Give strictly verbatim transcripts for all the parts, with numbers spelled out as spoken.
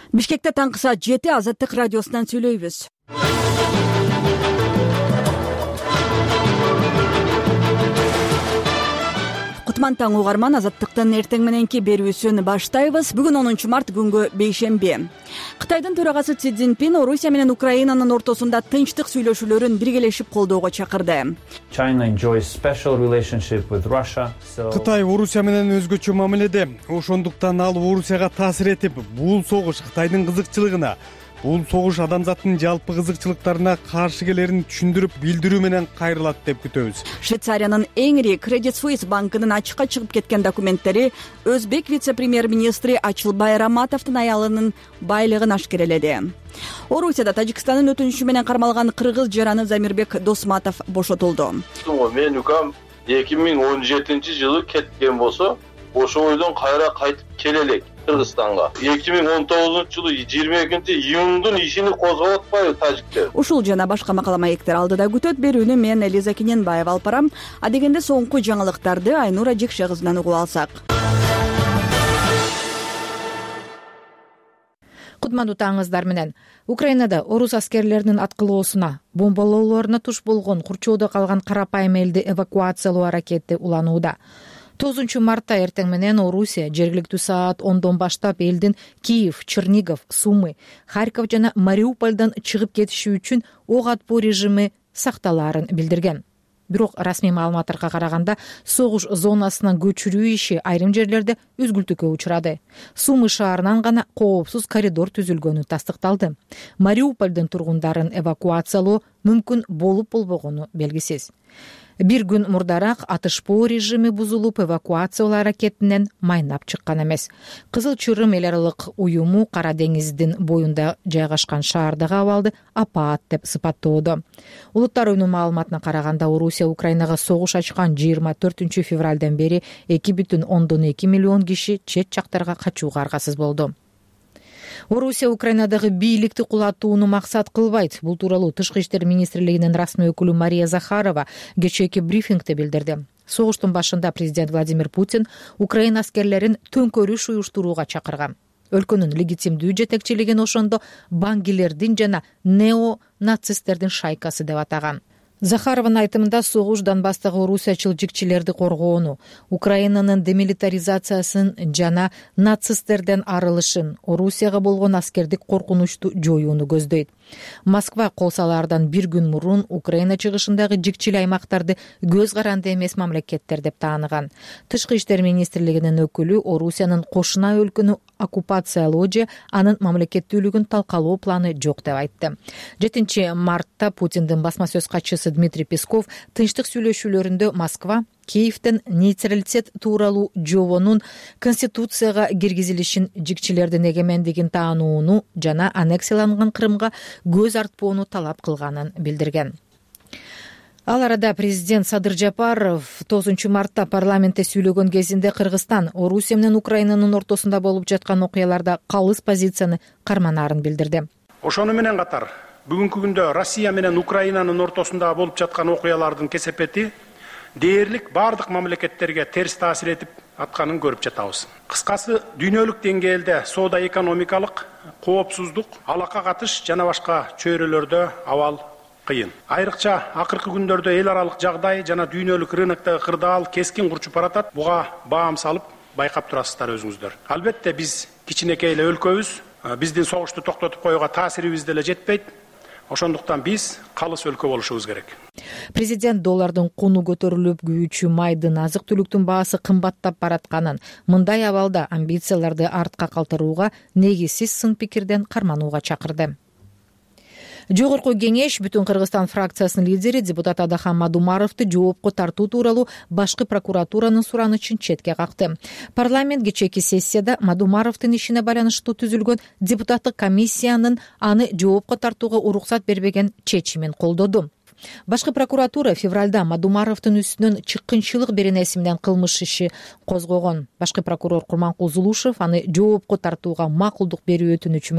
Бишкекте таңкы саат жети Азаттык радиосунан сүйлөйбүз. Кутман таң угарман, Азаттыктын эртең мененки берүүсүн баштайбыз. Бүгүн онунчу март күнгө бейшемби. Кытайдын төрагасы Си Цзиньпин Орусия менен Украинанын ортосунда тынчтык сүйлөшүүлөрүн биргелешип колдоого чакырды. Кытай Орусия менен өзгөчө мамиледе. Ошондуктан ал Орусияга таасир этип, бул согуш Кытайдын кызыкчылыгына, бул согуш адамзаттын жалпы кызыкчылыктарына каршы келерин түшүндүрүп билдирүү менен кайрылат деп күтөбүз. Швейцариянын эң ири Credit Suisse банкынын ачыкка чыгып кеткен документтери Өзбек вице-премьер-министри Ачылбай Раматовдун аялынын байлыгын ашкереледи. Орусияда Тажикстандын өтүнүшү менен кармалган кыргыз жараны Замирбек Досматов бошотулду. Мен укам эки миң он жетинчи жылы кеткен болсо, ошо ойдон кайра кайтып келе элек Кыргызстанга. эки миң он тогузунчу жылы жыйырма экинчи июндун ишини козгоп атпайбы тажиктер? Ушул жана башка макала маектер алдыда күтөт. Берүүнү мен Элиза Кененбаева алып барам. Адегенде соңку жаңылыктарды Айнура Жекше кызынан угуп алсак. Кутмандуу таңыңыздар менен. Украинада орус аскерлеринин аткылоосуна, бомбалоолоруна туш болгон курчоодо калган карапайым элди эвакуациялоо аракети уланууда. тогузунчу мартта эртең менен Орусия жергиликтүү саат ондон баштап элдин Киев, Чернигов, Сумы, Харьков жана Мариупольдон чыгып кетиши үчүн ок атпоо режими сакталаарын билдирген. Бирок расмий маалыматтарга караганда согуш зонасынан көчүрүү иши айрым жерлерде үзгүлтүккө учурады. Сумы шаарынан гана коопсуз коридор түзүлгөнү тастыкталды. Мариупольдун тургундарын эвакуациялоо мүмкүн болуп болбогону белгисиз. Бир күн мурдараак атышпоо режими бузулуп, эвакуациялоо аракетинен майнап чыккан эмес. Кызыл Чырым эл аралык уюму Кара деңиздин боюнда жайгашкан шаардагы абалды апаат деп сыпаттоодо. Улуттар уюмунун маалыматына караганда, Орусия Украинага согуш ачкан жыйырма төртүнчү февралдан бери эки бүтүн ондон эки миллион киши чет жактарга качууга аргасыз болду. Орусия Украинадагы бийликти кулатууну максат кылбайт. Бул тууралуу Тышкы иштер министрлигинин расмий өкүлү Мария Захарова кечээки брифингде билдирди. Согуштун башында президент Владимир Путин Украина аскерлерин төңкөрүш уюштурууга чакырган. Өлкөнүн легитимдүү жетекчилигин ошондо бангилердин жана нео-нацисттердин шайкасы деп атаган. Захарованын айтымында согуш Донбасстагы орусиячыл жикчилерди коргоону, Украинанын демилитаризациясын жана нацисттерден арылышын, Орусияга болгон аскердик коркунучту жоюуну көздөйт. Москва кол салаардан бир күн мурун Украина чыгышындагы жикчил аймактарды көз каранды эмес мамлекеттер деп тааныган. Тышкы иштер министрлигинин өкүлү Орусиянын кошуна өлкөнү оккупациялоо же анын мамлекеттүүлүгүн талкалоо планы жок деп айтты. жетинчи мартта Путиндин басма сөз катчысы Дмитрий Песков тынчтык сүйлөшүүлөрүндө Москва Киевден нейтралитет тууралуу жобонун Конституцияга киргизилишин, жикчилердин эгемендигин таанууну жана аннексияланган Крымга көз артпоону талап кылганын билдирген. Ал арада президент Садыр Жапаров тогузунчу мартта парламентте сүйлөгөн кезинде Кыргызстан Орусия менен Украинанын ортосунда болуп жаткан окуяларда калыс позицияны карманаарын билдирди. Ошону менен катар бүгүнкү күндө Россия менен Украинанын ортосунда болуп жаткан окуялардын кесепети дээрлик бардык мамлекеттерге терс таасир этип атканын көрүп жатабыз. Кыскасы, дүйнөлүк деңгээлде соода экономикалык, коопсуздук, алака катыш жана башка чөйрөлөрдө абал кыйын. Айрыкча акыркы күндөрдө эл аралык жагдай жана дүйнөлүк рыноктогу кырдаал кескин курчуп баратат. Буга баам салып байкап турасыздар өзүңүздөр. Албетте биз кичинекей эле өлкөбүз, биздин согушту токтотуп коюуга таасирибиз деле жетпейт. Ошондуктан биз калыс өлкө болушубуз керек. Президент доллардын куну көтөрүлүп, күйүүчү майдын, азык түлүктүн баасы кымбаттап баратканын, мындай абалда амбицияларды артка калтырууга, негизсиз сын пикирден карманууга чакырды. Жогорку кеңеш Бүтүн Кыргызстан фракциясынын лидери депутат Адахан Мадумаровду жоопко тартуу тууралуу башкы прокуратуранын суранычын четке какты. Парламент кечээки сессияда Мадумаровдун ишине байланыштуу түзүлгөн депутаттык комиссиянын аны жоопко тартууга уруксат бербеген чечимин колдоду. Башкы прокуратура февралда Мадумаровдун үстүнөн чыккынчылык беренеси менен кылмыш иши козгогон. Башкы прокурор Курманкул Зулушев аны жоопко тартууга макулдук берүү өтүнүчү менен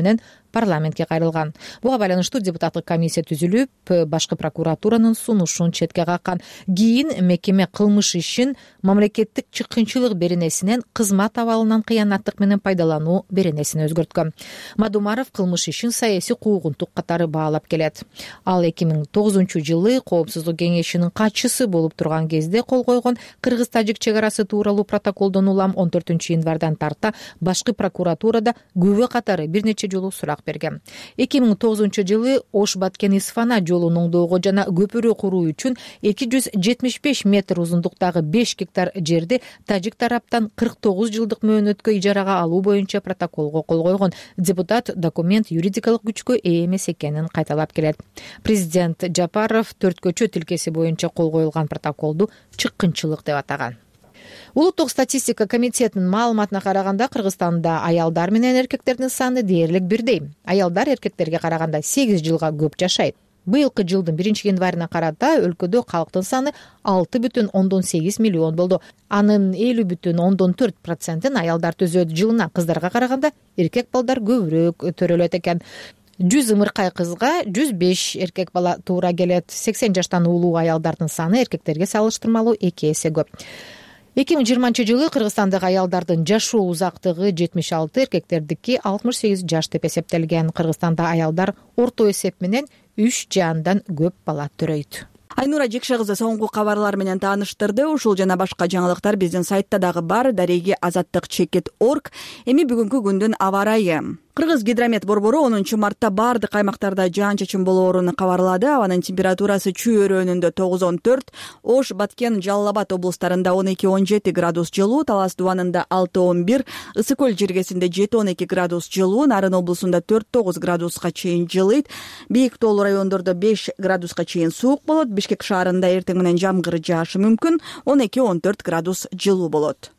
парламентке кайрылган. Буга байланыштуу депутаттык комиссия түзүлүп, башкы прокуратуранын сунушун четке каккан. Кийин мекеме кылмыш ишин мамлекеттик чыккынчылык беренесинен кызмат абалынан кыянаттык менен пайдалануу беренесине өзгөрткөн. Мадумаров кылмыш ишин саясий куугунтук катары баалап келет. Ал эки миң тогузунчу жылы Коопсуздук кеңешинин катчысы болуп турган кезде кол койгон кыргыз-тажик чек арасы тууралуу протоколдон улам он төртүнчү январдан тарта башкы прокуратурада күбө катары бир нече жолу сурак берген. эки миң тогузунчу жылы Ош-Баткен-Исфана жолун оңдоого жана көпүрө куруу үчүн эки жүз жетимиш беш метр узундуктагы беш гектар жерди тажик тараптан кырк тогуз жылдык мөөнөткө ижарага алуу боюнча протоколго кол койгон. Депутат документ юридикалык күчкө ээ эмес экенин кайталап келет. Президент Жапаров төрткөчө тилкеси боюнча кол коюлган протоколду чыккынчылык деп атаган. Улуттук статистика комитетинин маалыматына караганда Кыргызстанда аялдар менен эркектердин саны дээрлик бирдей. Аялдар эркектерге караганда сегиз жылга көп жашайт. Быйылкы жылдын биринчи январына карата өлкөдө калктын саны алты бүтүн ондон сегиз миллион болду. Анын элүү бүтүн ондон төрт процентин аялдар түзөт. Жылына кыздарга караганда эркек балдар көбүрөөк төрөлөт экен. жүз ымыркай кызга жүз беш эркек бала туура келет. сексен жаштан улуу аялдардын саны эркектерге салыштырмалуу эки эсе көп. эки миң жыйырманчы жылы Кыргызстандагы аялдардын жашоо узактыгы жетимиш алты, эркектердики алтымыш сегиз жаш деп эсептелген. Кыргызстанда аялдар орто эсеп менен үч жандан көп бала төрөйт. Айнура Жекше кызы соңку кабарлар менен тааныштырды. Ушул жана башка жаңылыктар биздин сайтта дагы бар. Дареги азаттык чекит орг. Эми бүгүнкү күндүн аба ырайы. Кыргыз гидромет борбору онунчу мартта бардык аймактарда жаан-чачын болоорун кабарлады. Абанын температурасы Чүй өрөөнүндө тогуз он төрт, Ош, Баткен, Жалал Абад облустарында он эки он жети градус жылуу, Талас Дубанында алты он бир, Ысык көл жергесинде жети он эки градус жылуу, Нарын облусунда төрт тогуз градуска чейин жылыйт. Бийик тоолуу райондордо беш градуска чейин суук болот. Бишкек шаарында эртең менен жамгыр жаашы мүмкүн, он эки он төрт градус жылуу болот.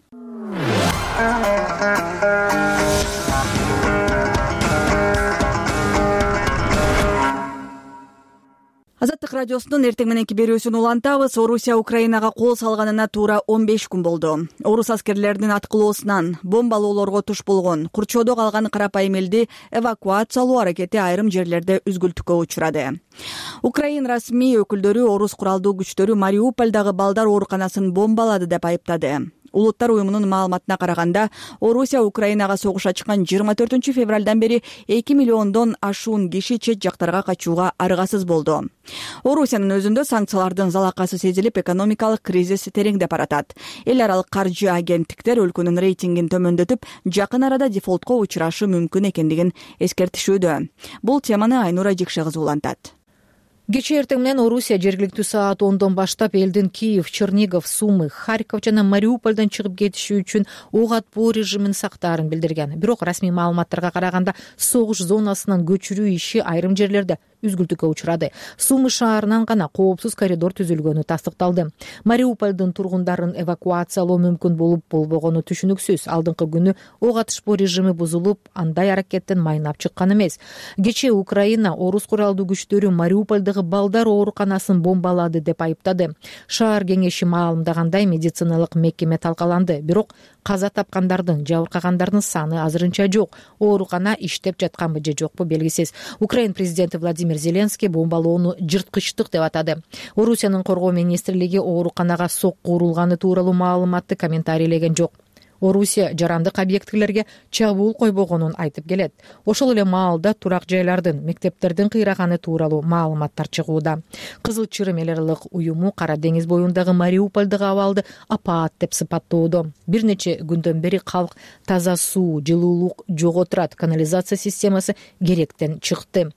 Азаттык радиосунун эртең мененки берүүсүн улантабыз. Орусия Украинага кол салганына туура он беш күн болду. Орус аскерлеринин аткылоосунан бомбалоолорго туш болгон, Курчоодо калган карапайым элди эвакуациялоо аракети айрым жерлерде үзгүлтүккө учурады. Украин расмий өкүлдөрү Орус куралдуу күчтөрү Мариупольдагы балдар ооруканасын бомбалады деп айыптады. Улуттар уюмунун маалыматына караганда, Орусия Украинага согуш ачкан жыйырма төртүнчү февралдан бери эки миллиондон ашуун киши чет жактарга качууга аргасыз болду. Орусиянын өзүндө санкциялардын залакасы сезилип, экономикалык кризис тереңдеп баратат. Эл аралык каржы агенттиктер өлкөнүн рейтингин төмөндөтүп, жакын арада дефолтко учурашы мүмкүн экендигин эскертишүүдө. Бул теманы Айнура Жекше кызы улантат. Кечээ эртең менен Орусия жергиликтүү саат ондон баштап элдин Киев, Чернигов, Сумы, Харьков жана Мариупольдон чыгып кетиши үчүн ок атпоо режимин сактаарын билдирген. Бирок расмий маалыматтарга караганда согуш зонасынан көчүрүү иши айрым жерлерде үзгүлтүккө учурады. Сумы шаарынан гана коопсуз коридор түзүлгөнү тастыкталды. Мариупольдун тургундарын эвакуациялоо мүмкүн болуп болбогону түшүнүксүз. Алдыңкы күнү ок атышпоо режими бузулуп, андай аракеттен майнап чыккан эмес. Кечээ Украина Орус куралдуу күчтөрү Мариупольдагы балдар ооруканасын бомбалады деп айыптады. Шаар кеңеши маалымдагандай, медициналык мекеме талкаланды. Бирок каза тапкандардын, жабыркагандардын саны азырынча жок. Оорукана иштеп жатканбы же жокпу белгисиз. Украин президенти Владимир Зеленский бомбалоону жырткычтык деп атады. Орусиянын коргоо министрлиги ооруканага сокку урулганы тууралуу маалыматты комментарийлеген жок. Орусия жарандык объектилерге чабуул койбогонун айтып келет. Ошол эле маалда турак жайлардын, мектептердин кыйраганы тууралуу маалыматтар чыгууда. Кызыл Чырым эл аралык уюму Кара деңиз боюндагы Мариупольдагы абалды апаат деп сыпаттоодо. Бир нече күндөн бери калк таза суу, жылуулук жок турат, канализация системасы керектен чыкты.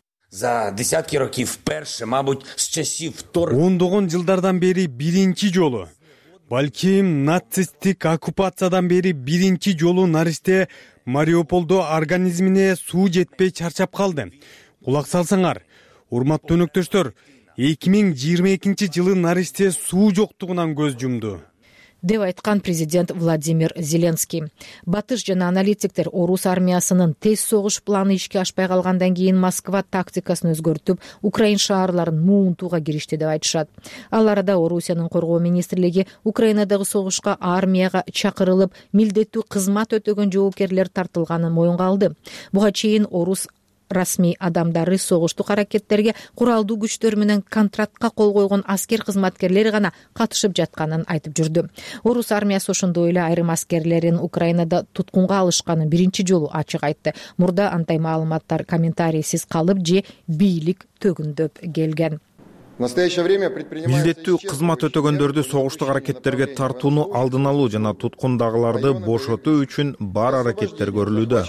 За десятки років вперше, мабуть, з часів втор... ондогон жылдардан бери биринчи жолу. Балким нацисттик оккупациядан бери биринчи жолу наристе Мариуполдо организмине суу жетпей чарчап калды. Кулак салсаңар, урматтуу өнөктөштөр, эки миң жыйырма экинчи жылы наристе суу жоктугунан көз жумду деп айткан президент Владимир Зеленский. Батыш жана аналитиктер Орус армиясынын тез согуш планы ишке ашпай калгандан кийин Москва тактикасын өзгөртүп, Украин шаарларын муунтууга киришти деп айтышат. Ал арада Орусиянын коргоо министрлиги Украинадагы согушка армияга чакырылып, милдеттүү кызмат өтөгөн жоопкерлер тартылганын моюнга алды. Буга чейин Орус расмий адамдары согуштук аракеттерге куралдуу күчтөр менен контрактка кол койгон аскер кызматкерлери гана катышып жатканын айтып жүрдү. Орус армиясы ошондой эле айрым аскерлерин Украинада туткунга алышканын биринчи жолу ачык айтты. Мурда андай маалыматтар комментарийсиз калып же бийлик төгүндөп келген. Милдеттүү кызмат өтөгөндөрдү согуштук аракеттерге тартууну алдын алуу жана туткундагыларды бошотуу үчүн бар аракеттер көрүлүүдө,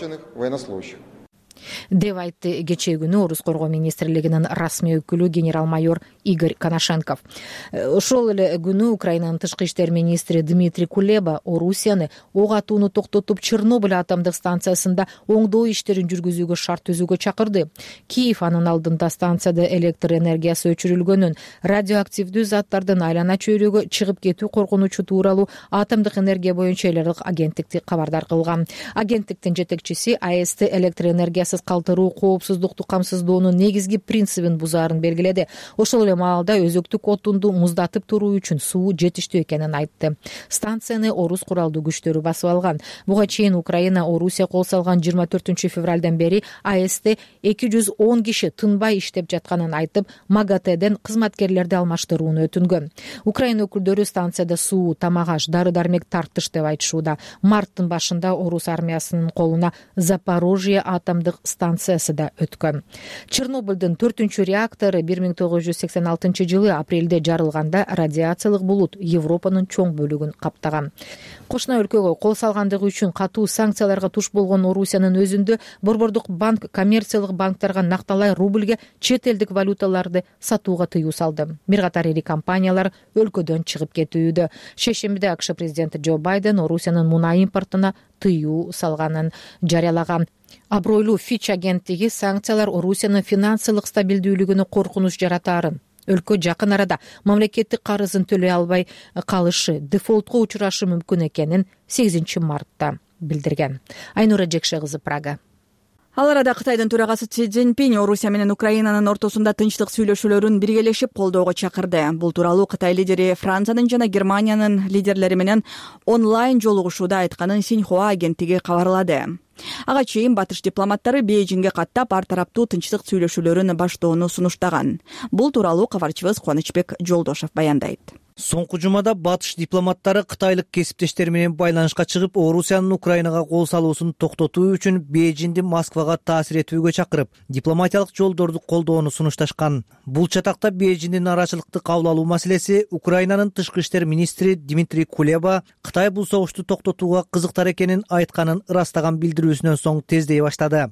деп айтты кечээ күнү Орус коргоо министрлигинин расмий өкүлү генерал-майор Игорь Коношенков. Ошол эле күнү Украинанын тышкы иштер министри Дмитрий Кулеба Орусияны ок атууну токтотуп Чернобыль атомдук станциясында оңдоо иштерин жүргүзүүгө шарт түзүүгө чакырды. Киев анын алдында станцияда электр энергиясы өчүрүлгөнүн, радиоактивдүү заттардын айлана чөйрөгө чыгып кетүү коркунучу тууралуу атомдук энергия боюнча эл аралык агенттикти кабардар кылган. Агенттиктин жетекчиси АЭСти электр энергиясы калтыруу коопсуздукту камсыздоонун негизги принцибин бузаарын белгиледи. Ошол эле маалда өзөктүк отунду муздатып туруу үчүн суу жетиштүү экенин айтты. Станцияны орус куралдуу күчтөрү басып алган. Буга чейин Украина Орусия кол салган жыйырма төртүнчү февралдан бери АЭСте эки жүз он киши тынбай иштеп жатканын айтып, МАГАТЭден кызматкерлерди алмаштырууну өтүнгөн. Украина өкүлдөрү станцияда суу, тамак-аш, дары-дармек тартыш деп айтышууда. Марттын башында Орус армиясынын колуна Запорожье атомдук станциясы да өткөн. Чернобыльдын төртүнчү реактору бир миң тогуз жүз сексен алтынчы жылы апрелде жарылганда радиациялык булут Европанын чоң бөлүгүн каптаган. Кошуна өлкөгө кол салгандыгы үчүн катуу санкцияларга туш болгон Орусиянын өзүндө Борбордук банк коммерциялык банктарга накталай рубльге чет элдик валюталарды сатууга тыюу салды. Бир катар ири компаниялар өлкөдөн чыгып кетүүдө. Шейшембиде АКШ президенти Джо Байден Орусиянын мунай импортуна тыюу салганын жарыялаган. Абройлуу Фич агенттиги санкциялар Орусиянын финансылык стабилдүүлүгүнө коркунуч жаратаарын, өлкө жакын арада мамлекеттик карызын төлөй албай калышы, дефолтко учурашы мүмкүн экенин сегизинчи мартта билдирген. Айнура Жекше кызы, Прага. Ал арада Кытайдын төрагасы Си Цзиньпин Орусия менен Украинанын ортосунда тынчтык сүйлөшүүлөрүн биргелешип колдоого чакырды. Бул тууралуу Кытай лидери Франциянын жана Германиянын лидерлери менен онлайн жолугушууда айтканын Синьхуа агенттиги кабарлады. Ага чейин батыш дипломаттары Бейжиңге каттап ар тараптуу тынчтык сүйлөшүүлөрүн баштоону сунуштаган. Бул тууралуу кабарчыбыз Кубанычбек Жолдошов баяндайт. Соңку жумада батыш дипломаттары кытайлык кесиптештери менен байланышка чыгып, Орусиянын Украинага кол салуусун токтотуу үчүн Бейжиңди Москвага таасир этүүгө чакырып, дипломатиялык жолдорду колдоону сунушташкан. Бул чатакта Бейжиңдин арачылыкты кабыл алуу маселеси Украинанын тышкы иштер министри Дмитрий Кулеба Кытай бул согушту токтотууга кызыктар экенин айтканын ырастаган билдирүүсүнөн соң тездей баштады.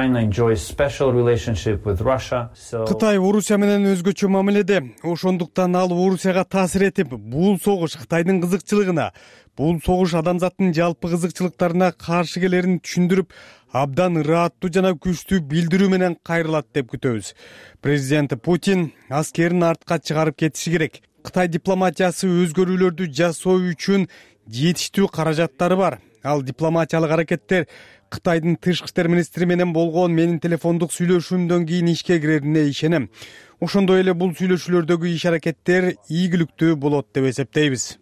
Кытай Орусия менен өзгөчө мамиледе. Ошондуктан ал Орусияга таасир этип, бул согуш Кытайдын кызыкчылыгына, бул согуш адамзаттын жалпы кызыкчылыктарына каршы келерин түшүндүрүп, абдан ырааттуу жана күчтүү билдирүү менен кайрылат деп күтөбүз. Президент Путин аскерин артка чыгарып кетиши керек. Кытай дипломатиясы өзгөрүүлөрдү жасоо үчүн жетиштүү каражаттары бар. Ал дипломатиялык аракеттер Кытайдын тышкы иштер министри менен болгон менин телефондук сүйлөшүүмдөн кийин ишке кирерине ишенем. Ошондой эле бул сүйлөшүүлөрдөгү иш аракеттер ийгиликтүү болот деп эсептейбиз.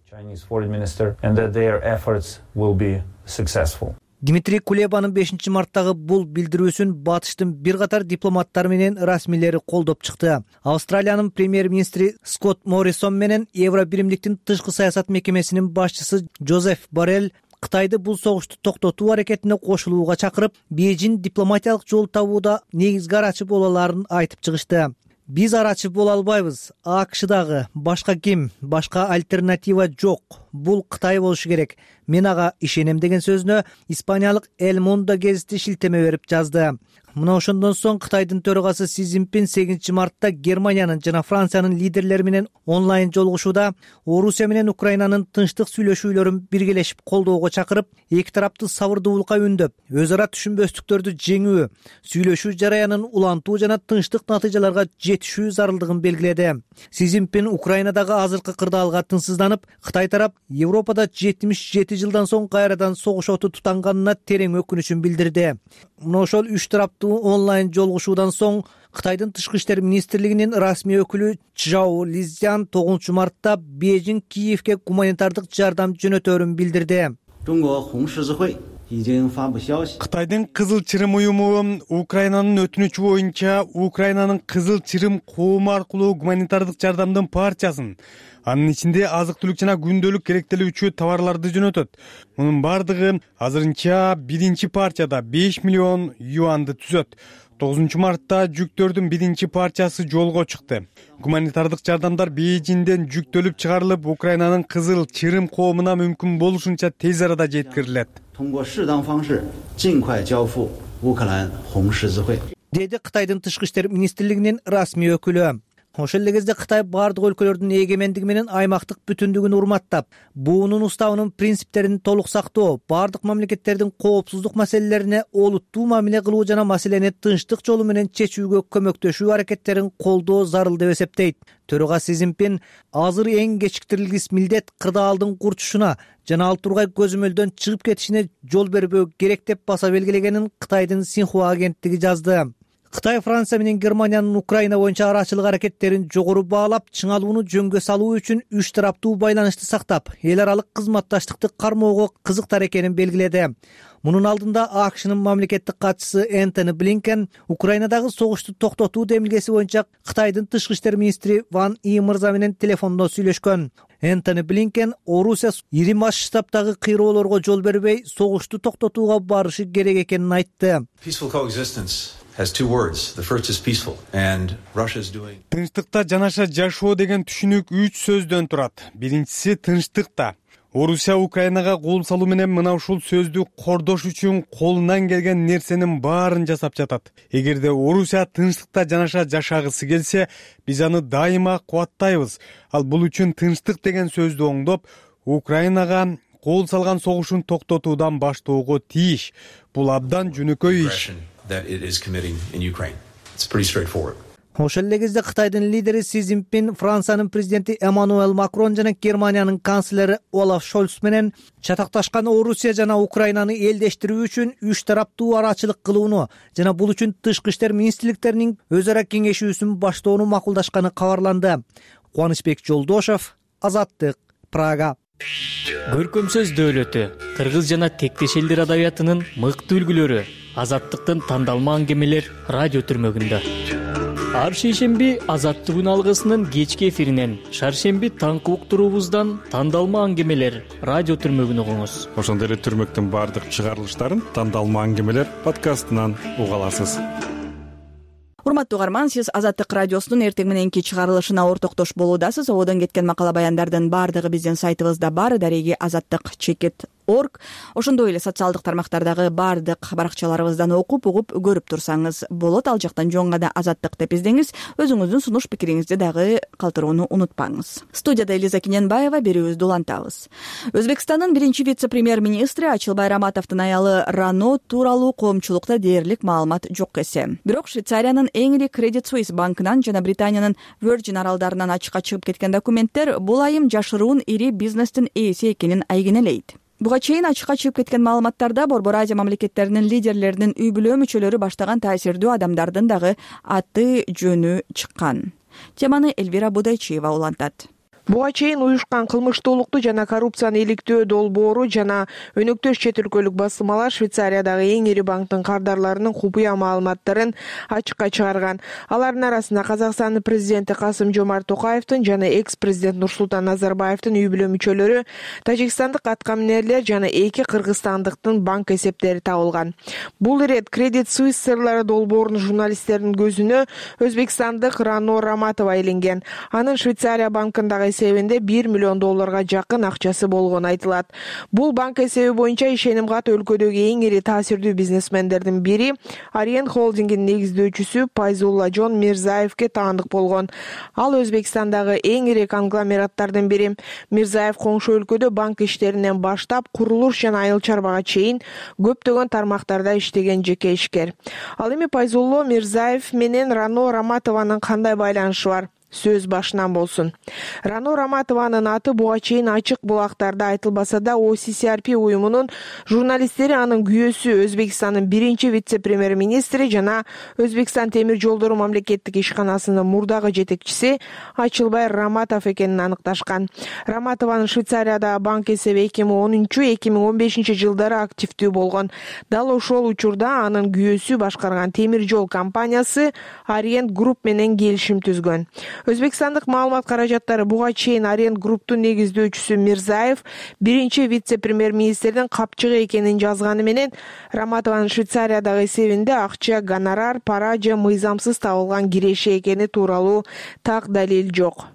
Дмитрий Кулебанын бешинчи марттагы бул билдирүүсүн батыштын бир катар дипломаттары менен расмийлери колдоп чыкты. Австралиянын премьер-министри Скотт Моррисон менен Евро биримдиктин тышкы саясат мекемесинин башчысы Жозеф Боррелл Кытайды бул согушту токтотуу аракетине кошулууга чакырып, Бейжиң дипломатиялык жол табууда негизги арачы боло аларын айтып чыгышты. Биз арачы боло албайбыз. АКШдагы башка ким, башка альтернатива жок. Бул Кытай болушу керек. Мен ага ишенем деген сөзүнө Испаниялык El Mundo гезити шилтеме берип жазды. Мына ошондон соң Кытайдын төрагасы Си Цзиньпин сегизинчи мартта Германиянын жана Франциянын лидерлери менен онлайн жолугушууда Орусия менен Украинанын тынчтык сүйлөшүүлөрүн биргелешип колдоого чакырып, эки тарапты сабырдуулукка үндөп, өз ара түшүнбөстүктөрдү жеңүү, сүйлөшүү жараянын улантуу жана тынчтык натыйжаларга жетишүү зарылдыгын белгиледи. Си Цзиньпин Украинадагы азыркы кырдаалга тынчсызданып, Кытай тарап Европада жетимиш жети жылдан соң кайрадан согуш оту тутанганына терең өкүнүчүн билдирди. Мына ошол үч тараптуу онлайн жолугушуудан соң Кытайдын тышкы иштер министрлигинин расмий өкүлү Чжао Лизян тогузунчу мартта Бейжиң Киевке гуманитардык жардам жөнөтөрүн билдирди. Кытайдын Кызыл Чырым уюму Украинанын өтүнүчү боюнча Украинанын Кызыл Чырым коому аркылуу гуманитардык жардамдын партиясын, анын ичинде азык-түлүк жана күндөлүк керектелүүчү товарларды жөнөтөт. Мунун бардыгы азырынча биринчи партияда беш миллион юанды түзөт. тогузунчу мартта жүктөрдүн биринчи партиясы жолго чыкты. Гуманитардык жардамдар Бейжиңден жүктөлүп чыгарылып, Украинанын Кызыл Чырым коомуна мүмкүн болушунча тез арада жеткирилет. Деди Кытайдын тышкы иштер министрлигинин расмий өкүлү. Ошол эле кезде Кытай бардык өлкөлөрдүн эгемендиги менен аймактык бүтүндүгүн урматтап, буунун уставынын принциптерин толук сактоо, бардык мамлекеттердин коопсуздук маселелерине олуттуу мамиле кылуу жана маселени тынчтык жолу менен чечүүгө көмөктөшүү аракеттерин колдоо зарыл деп эсептейт. Төрага Си Цзиньпин азыр эң кечиктирилгис милдет кырдаалдын курчушуна жана ал тургай көзөмөлдөн чыгып кетишине жол бербөө керек деп баса белгилегенин Кытайдын Синьхуа агенттиги жазды. Кытай Франция менен Германиянын Украина боюнча арачылык аракеттерин жогору баалап, чыңалууну жөнгө салуу үчүн үч тараптуу байланышты сактап, эл аралык кызматташтыкты кармоого кызыктар экенин белгиледи. Мунун алдында АКШнын мамлекеттик катчысы Энтони Блинкен Украинадагы согушту токтотуу демилгеси боюнча Кытайдын тышкы иштер министри Ван И мырза менен телефондо сүйлөшкөн. Энтони Блинкен Орусия ири масштабтагы кыйроолорго жол бербей, согушту токтотууга барышы керек экенин айтты. Тынчтыкта жанаша жашоо деген түшүнүк үч сөздөн турат. Биринчиси тынчтыкта. Орусия Украинага кол салуу менен мына ушул сөздү кордош үчүн колунан келген нерсенин баарын жасап жатат. Эгерде Орусия тынчтыкта жанаша жашагысы келсе, биз аны дайыма кубаттайбыз. Ал бул үчүн тынчтык деген сөздү оңдоп, Украинага кол салган согушун токтотуудан баштоого тийиш. Бул абдан жөнөкөй иш. Ошол эле кезде Кытайдын лидери Си Цзиньпин Франциянын президенти Эммануэль Макрон жана Германиянын канцлери Олаф Шольц менен чатакташкан Орусия жана Украинаны элдештирүү үчүн үч тараптуу арачылык кылууну жана бул үчүн тышкы иштер министрликтеринин өз ара кеңешүүсүн баштоону макулдашканы кабарланды. Кубанычбек Жолдошев, Азаттык, Прага. Көркөм сөз дөөлөтү, кыргыз жана тектеш элдер адабиятынын мыкты үлгүлөрү, Азаттыктын тандалма аңгемелер радио түрмөгүндө. Ар шейшемби Азаттык алгысынын кечки эфиринен, шаршемби таңкы уктуруубуздан тандалма аңгемелер радио түрмөгүн угуңуз. Ошондой эле түрмөктүн бардык чыгарылыштарын тандалма аңгемелер подкастынан уга аласыз. Урматтуу угарман, сиз Азаттык радиосунун эртең мененки чыгарылышына ортоктош болуудасыз. Ободон кеткен макала баяндардын бардыгы биздин сайтыбызда бар, дареги азаттык чекит орг. Ошондой эле социалдык тармактардагы бардык баракчаларыбыздан окуп, угуп, көрүп турсаңыз болот. Ал жактан жоңгада Азаттык деп издеңиз. Өзүңүздүн сунуш пикириңизди дагы калтырууну унутпаңыз. Студияда Элиза Кененбаева, берүүбүздү улантабыз. Өзбекстандын биринчи вице-премьер-министри Ачылбай Раматовдун аялы Рано тууралуу коомчулукта дээрлик маалымат жок эсе. Бирок Швейцариянын эң ири Credit Suisse банкынан жана Британиянын Virgin аралдарынан ачыкка чыгып кеткен документтер бул айым жашыруун ири бизнестин ээси экенин айгинелейт. Буга чейин ачыкка чыгып кеткен маалыматтарда Борбор Азия мамлекеттеринин лидерлеринин үй бүлө мүчөлөрү баштаган таасирдүү адамдардын дагы аты жөнү чыккан. Теманы Эльвира Будайчиева улантат. Буга чейин уюшкан кылмыштуулукту жана коррупцияны иликтөө долбоору жана өнөктөш чет өлкөлүк басылмалар Швейцариядагы эң ири банктын кардарларынын купуя маалыматтарын ачыкка чыгарган. Алардын арасында Казакстандын президенти Касым-Жомарт Токаевдин жана экс-президент Нурсултан Назарбаевдин үй бүлө мүчөлөрү, тажикстандык аткаминерлер жана эки кыргызстандыктын банк эсептери табылган. Бул ирет Credit Suisse сырлары долбоорунун журналисттердин көзүнө Өзбекстандык Рано Раматова илинген. Анын Швейцария банкындагы эсебинде бир миллион долларга жакын акчасы болгону айтылат. Бул банк эсеби боюнча ишеним кат өлкөдөгү эң ири таасирдүү бизнесмендердин бири Ариен холдингинин негиздөөчүсү Пайзулла Жон Мирзаевге таандык болгон. Ал Өзбекстандагы эң ири конгломераттардын бири. Мирзаев коңшу өлкөдө банк иштеринен баштап курулуш жана айыл чарбага чейин көптөгөн тармактарда иштеген жеке ишкер. Ал эми Пайзулла Мирзаев менен Рано Раматованын кандай байланышы бар? сөз башынан болсун. Рано Раматованын аты буга чейин ачык булактарда айтылбаса да, о си си ар пи уюмунун журналисттери анын күйөөсү Өзбекстандын биринчи вице-премьер-министри жана Өзбекстан темир жолдору мамлекеттик ишканасынын мурдагы жетекчиси Ачылбай Раматов экенин аныкташкан. Раматованын Швейцариядагы банк эсеби эки миң онунчу — эки миң он бешинчи жылдары активдүү болгон. Дал ошол учурда анын күйөөсү башкарган темир жол компаниясы Orient Group менен келишим түзгөн. Өзбекстандык маалымат каражаттары буга чейин Orient Group'тун негиздөөчүсү Мирзаев биринчи вице-премьер-министрдин капчыгы экенин жазганы менен Раматованын Швейцариядагы эсебинде акча, гонорар, пара же мыйзамсыз табылган киреши экени тууралуу так далил жок.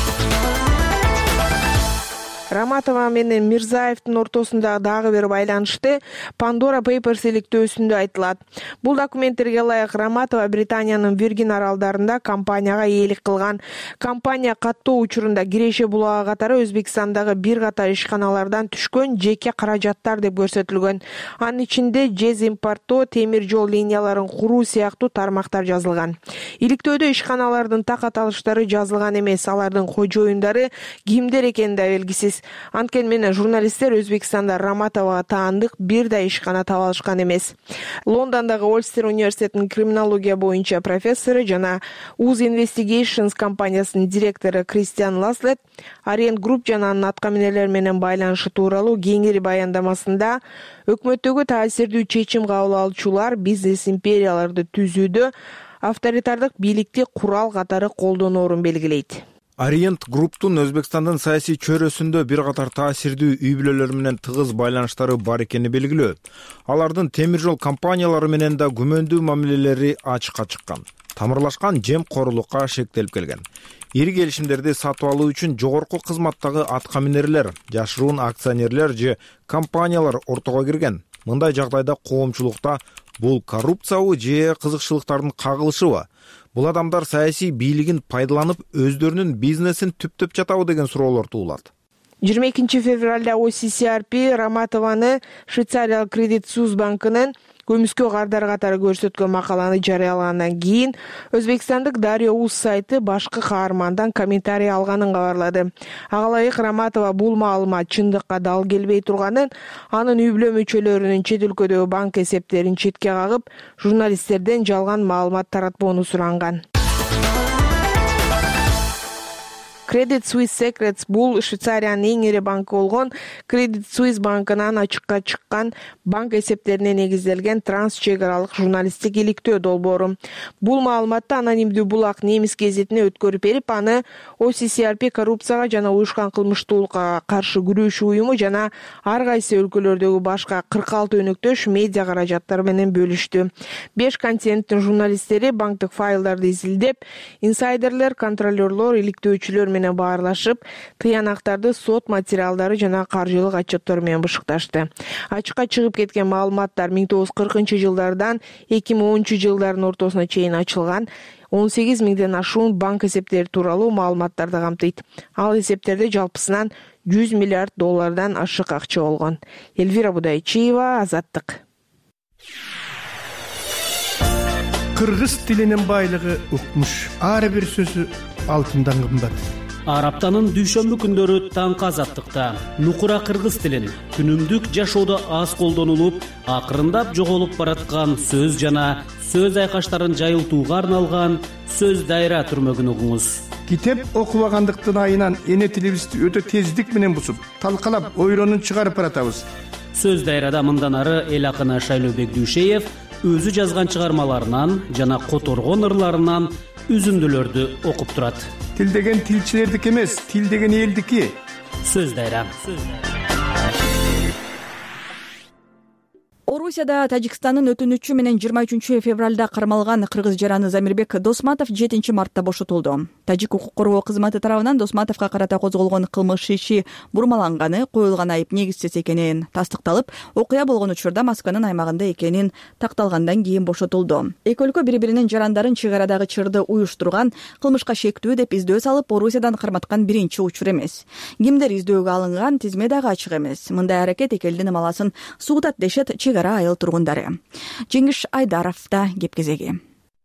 Раматова менен Мирзаевдин ортосунда дагы бир байланышты Pandora Papers иликтөөсүндө айтылат. Бул документтерге ылайык Раматова Британиянын Виргин аралдарында компанияга ээлик кылган. Компания каттоо учурунда киреше булагы катары Өзбекстандагы бир катар ишканалардан түшкөн жеке каражаттар деп көрсөтүлгөн. Анын ичинде жез импорттоо, темир жол линияларын куруу сыяктуу тармактар жазылган. Иликтөөдө ишканалардын так аталыштары жазылган эмес, алардын кожоюндары кимдер экени да белгисиз. Анткени менен журналисттер Өзбекстанда Раматовага таандык бир да ишкана таба алышкан эмес. Лондондогу Ольстер университетинин криминология боюнча профессору жана Uz Investigations компаниясынын директору Кристиан Ласлет Orient Group жана анын аткаминерлери менен байланышы тууралуу кеңири баяндамасында өкмөттөгү таасирдүү чечим кабыл алуучулар бизнес империяларды түзүүдө авторитардык бийликти курал катары колдоноорун белгилейт. Orient Group'тун Өзбекстандын саясий чөйрөсүндө бир катар таасирдүү үй бүлөлөр менен тыгыз байланыштары бар экени белгилүү. Алардын темир жол компаниялары менен да күмөндүү мамилелери ачыкка чыккан. Тамырлашкан жемкорлукка шектелип келген. Ири келишимдерди сатып алуу үчүн жогорку кызматтагы аткаминерлер, жашыруун акционерлер же компаниялар ортого кирген. Мындай жагдайда коомчулукта бул коррупциябы же кызыкчылыктардын кагылышыбы? Бул адамдар саясий бийлигин пайдаланып өздөрүнүн бизнесин түптөп жатабы деген суроолор туулат. жыйырма экинчи февралда о си си ар пи Раматованы Швейцариялык Credit Suisse банкынын көмүскө кардары катары көрсөткөн макаланы жарыялагандан кийин Өзбекстандык Дарья Уз сайты башкы каармандан комментарий алганын кабарлады. Ага ылайык Раматова бул маалымат чындыкка дал келбей турганын, анын үй бүлө мүчөлөрүнүн чет өлкөдөгү банк эсептерин четке кагып, журналисттерден жалган маалымат таратпоону суранган. Credit Suisse Secrets бул Швейцариянын эң ири банкы болгон Credit Suisse банкынан ачыкка чыккан банк эсептерине негизделген транс чек-аралык журналисттик иликтөө долбоору. Бул маалыматты анонимдүү булак немис гезитине өткөрүп берип, аны о си си ар пи коррупцияга жана уюшкан кылмыштуулукка каршы күрөшүү уюму жана ар кайсы өлкөлөрдөгү башка кырк алты өнөктөш медиа каражаттары менен бөлүштү. беш континенттин журналисттери банктык файлдарды изилдеп, инсайдерлер, контролерлор, иликтөөчүлөр менен баарлашып, тыянактарды, сот материалдары жана каржылык отчеттор менен бышыкташты. Ачыкка чыгып кеткен маалыматтар миң тогуз жүз кыркынчы жылдардан эки миң онунчу жылдардын ортосуна чейин ачылган он сегиз миңден ашуун банк эсептери тууралуу маалыматтарды камтыйт. Ал эсептерде жалпысынан жүз миллиард доллардан ашык акча болгон. Эльвира Будайчиева, Азаттык. Кыргыз тилинин байлыгы укмуш. Ар бир сөзү алтындан кымбат. Ар аптанын дүйшөмбү күндөрү таңкы Азаттыкта нукура кыргыз тилин күнүмдүк жашоодо аз колдонулуп, акырындап жоголуп бараткан сөз жана сөз айкаштарын жайылтууга арналган сөз дайра түрмөгүн угуңуз. Китеп окубагандыктын айынан эне тилибизди өтө тездик менен бусуп, талкалап, ойронун чыгарып баратабыз. Сөз дайрада мындан ары эл акыны Шайлообек Дүйшеев өзү жазган чыгармаларынан жана которгон ырларынан үзүндүлөрдү окуп турат. Тил деген тилчилердики эмес, тил деген элдики. Сөз дайра. Орусияда Тажикстандын өтүнүчү менен жыйырма үчүнчү февралда кармалган кыргыз жараны Замирбек Досматов жетинчи мартта бошотулду. Тажик укук коргоо кызматы тарабынан Досматовго карата козголгон кылмыш иши бурмаланганы, коюлган айып негизсиз экенин тастыкталып, окуя болгон учурда Москванын аймагында экенин такталгандан кийин бошотулду. Эки өлкө бири-биринин жарандарын чек арадагы чырды уюштурган, кылмышка шектүү деп издөө салып, Орусиядан карматкан биринчи учур эмес. Кимдер издөөгө алынган, тизме дагы ачык эмес. Мындай аракет эки элдин ымаласын сугутат дешет чек ара айыл тургундары. Жеңиш Айдаровда кеп кезеги.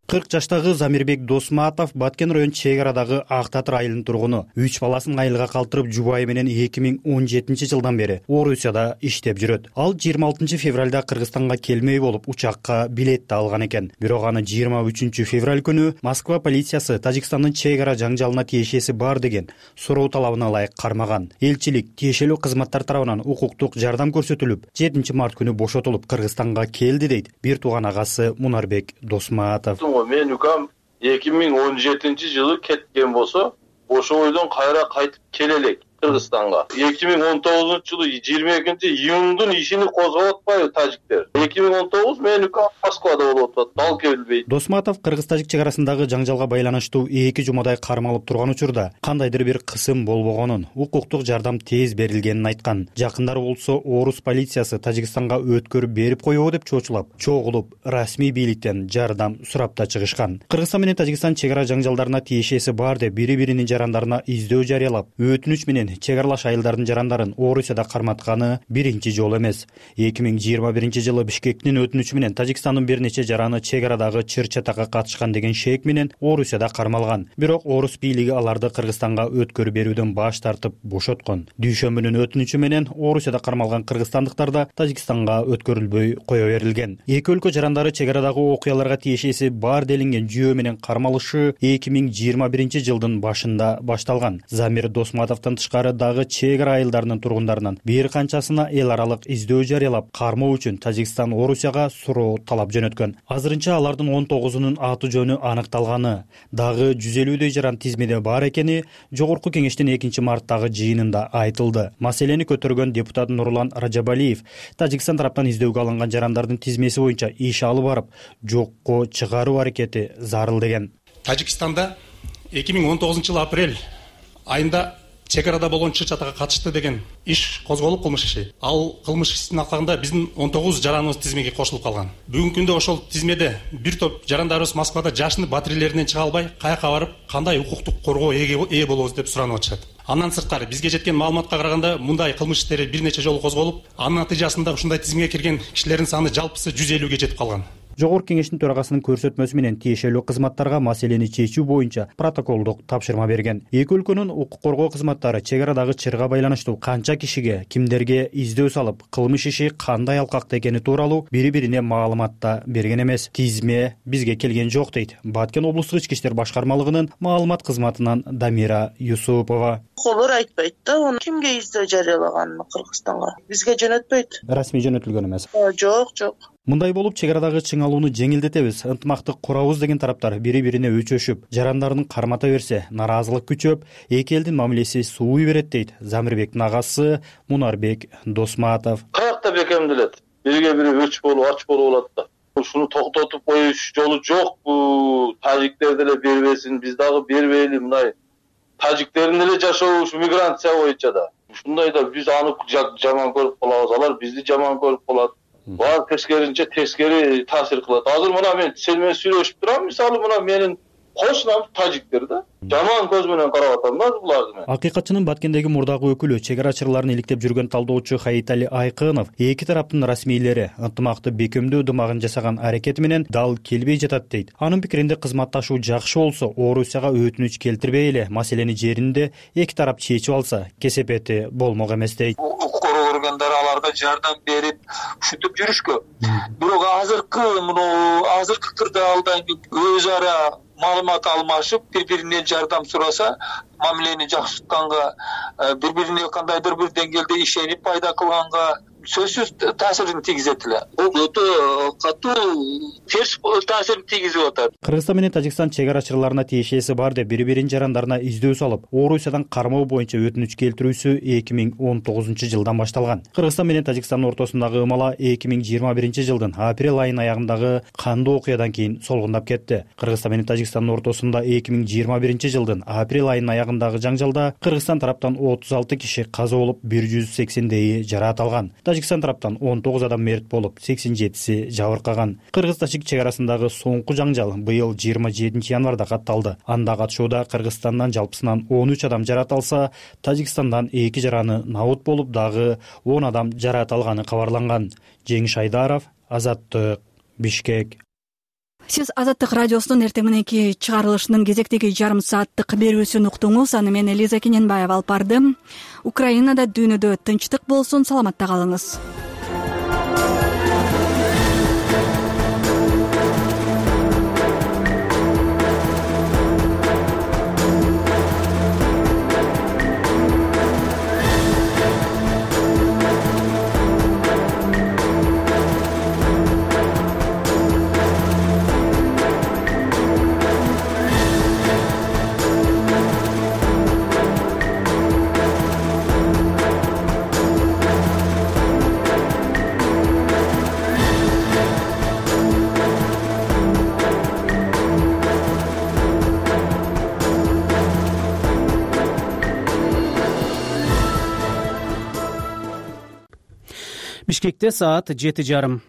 кырк жаштагы Замирбек Досматов Баткен район чек арадагы Ак Татыр айылынын тургуну. Үч баласын айылга калтырып жубайы менен эки миң он жетинчи жылдан бери Орусияда иштеп жүрөт. Ал жыйырма алтынчы февралда Кыргызстанга келмей болуп учакка билет да алган экен. Бирок аны жыйырма үчүнчү февраль күнү Москва полициясы Тажикстандын чек ара жаңжалына тиешеси бар деген суроо талабына ылайык кармаган. Элчилик тиешелүү кызматтар тарабынан укуктук жардам көрсөтүлүп, жетинчи март күнү бошотулуп Кыргызстанга келди дейт бир тууган агасы Мунарбек Досматов. Мен укам эки миң он жетинчи жылы кеткен болсо, ошо бойдон кайра кайтып келе элек Кыргызстанга. эки миң он тогузунчу жылы жыйырма экинчи июндун ишини козгоп атпайбы тажиктер. эки миң он тогуз мен укам Москвада болуп атат, дал келбейт. Досматов кыргыз-тажик чек арасындагы жаңжалга байланыштуу эки жумадай кармалып турган учурда кандайдыр бир кысым болбогонун, укуктук жардам тез берилгенин айткан. Жакындары болсо Орус полициясы Тажикстанга өткөрүп берип коебу деп чоочулап, чогулуп расмий бийликтен жардам сурап да чыгышкан. Кыргызстан менен Тажикстан чек ара жаңжалдарына тиешеси бар деп бири-биринин жарандарына издөө жарыялап, өтүнүч менен чек аралаш айылдардын жарандарын Орусияда карматканы биринчи жолу эмес. эки миң жыйырма биринчи жылы Бишкектин өтүнүчү менен Тажикстандын бир нече жараны чек арадагы чыр-чатакка катышкан деген шек менен Орусияда кармалган. Бирок Орус бийлиги аларды Кыргызстанга өткөрүп берүүдөн баш тартып бошоткон. Дүйшөмбүнүн өтүнүчү менен Орусияда кармалган кыргызстандыктар да Тажикстанга өткөрүлбөй кое берилген. Эки өлкө жарандары чек арадагы окуяларга тиешеси бар делинген жүйө менен кармалышы эки миң жыйырма биринчи жылдын башында башталган. Замир Досматовдон тышкары дагы чек ара айылдарынын тургундарынан бир канчасына эл аралык издөө жарыялап, кармоо үчүн Тажикстан Орусияга суроо талап жөнөткөн. Азырынча алардын он тогузунун аты жөнү аныкталганы, дагы жүз элүүдөй жаран тизмеде бар экени Жогорку кеңештин экинчи марттагы жыйынында айтылды. Маселени көтөргөн депутат Нурлан Ражабалиев Тажикстан тараптан издөөгө алынган жарандардын тизмеси боюнча иш алып барып, жокко чыгаруу аракети зарыл деген. Тажикстанда эки миң он тогузунчу жылы апрель айында чек арада болгон чыр-чатакка катышты деген иш козголуп кылмыш иши. Ал кылмыш ишин аклаганда биздин он тогуз жараныбыз тизмеге кошулуп калган. Бүгүнкү күндө ошол тизмеде бир топ жарандарыбыз Москвада жашынып батирелеринен чыга албай, каяка барып, кандай укуктук коргоо ээ болобуз деп суранып атышат. Андан сырткары бизге жеткен маалыматка караганда мындай кылмыш иштери бир нече жолу козголуп, анын натыйжасында ушундай тизмеге кирген кишилердин саны жалпысы жүз элүүгө жетип калган. Жогорку кеңештин төрагасынын көрсөтмөсү менен тиешелүү кызматтарга маселени чечүү боюнча протоколдук тапшырма берген. Эки өлкөнүн укук коргоо кызматтары чек арадагы чырга байланыштуу канча кишиге, кимдерге издөө салып, кылмыш иши кандай алкакта экени тууралуу бири-бирине маалымат да берген эмес. Тизме бизге келген жок дейт Баткен облустук ички иштер башкармалыгынын маалымат кызматынан Дамира Юсупова. Колор айтпайт да, кимге издөө жарыялаганын Кыргызстанга. Бизге жөнөтпөйт. Расмий жөнөтүлгөн эмес. Жок, жок. Мындай болуп чек арадагы чыңалууну жеңилдетебиз, ынтымактык курабыз деген тараптар бири-бирине өчөшүп, жарандарын кармата берсе, наразылык күчөп, эки элдин мамилеси сууй берет дейт Замирбектин агасы Мунарбек Досматов. Каякта бекемделет. Бирге бири өч болуп, ач болуп алат да. Ушуну токтотуп коюш жолу жокпу. Тажиктер деле бербесин, биз дагы бербейли мындай. Тажиктердин эле жашоо ушу миграция боюнча да. Ушундай да биз аны жаман көрүп калабыз, алар бизди жаман көрүп калат. Бар тескеринче тескери таасир кылат. Азыр мына мен сен менен сүйлөшүп турам, мисалы мына менин кошунам тажиктер да. Жаман көз менен карап атам да буларды. Акыйкатчынын Баткендеги мурдагы өкүлү, чек арачыларын иликтеп жүргөн талдоочу Хаитали Айкынов эки тараптын расмийлери ынтымакты бекемдөө ынтымагын жасаган аракети менен дал келбей жатат дейт. Анын пикиринде кызматташуу жакшы болсо, Орусияга өтүнүч келтирбей эле маселени жеринде эки тарап чечип алса, кесепети болмок эмес дейт. Органдар аларга жардам берип ушинтип жүрүшкө. Бирок азыркы муну азыркы кырдаалда өз ара маалымат алмашып, бири-биринен жардам сураса, мамилени жакшыртканга, бири-бирине кандайдыр бир деңгээлде ишенип пайда кылганга сөзсүз таасирин тийгизет эле. Бул өтө катуу терс таасирин тийгизип атат. Кыргызстан менен Тажикстан чек арачыларына тиешеси бар деп бири-биринин жарандарына издөө салып, Орусиядан кармоо боюнча өтүнүч келтирүүсү эки миң он тогузунчу жылдан башталган. Кыргызстан менен Тажикстандын ортосундагы ымала эки миң жыйырма биринчи жылдын апрель айынын аягындагы кандуу окуядан кийин солгундап кетти. Кыргызстан менен Тажикстандын ортосунда эки миң жыйырма биринчи жылдын апрель айынын аягындагы жаңжалда Кыргызстан тараптан отуз алты киши каза болуп, бир жүз сексендейи жараат алган. Тажикстан тараптан он тогуз адам мерт болуп, сексен жетиси жабыркаган. Кыргыз-тажик чек арасындагы соңку жаңжал быйыл жыйырма жетинчи январда катталды. Анда катышууда Кыргызстандан жалпысынан он үч адам жараат алса, Тажикстандан эки жараны набут болуп, дагы он адам жараат алганы кабарланган. Жеңиш Айдаров, Азаттык, Бишкек. Сиз Азаттык радиосунун эртең мененки чыгарылышынын кезектеги жарым сааттык берүүсүн уктуңуз. Аны мен Элиза Кененбаева алып бардым. Украинада дүйнөдө тынчтык болсун, саламатта калыңыз. Бишкекте саат жети жарым.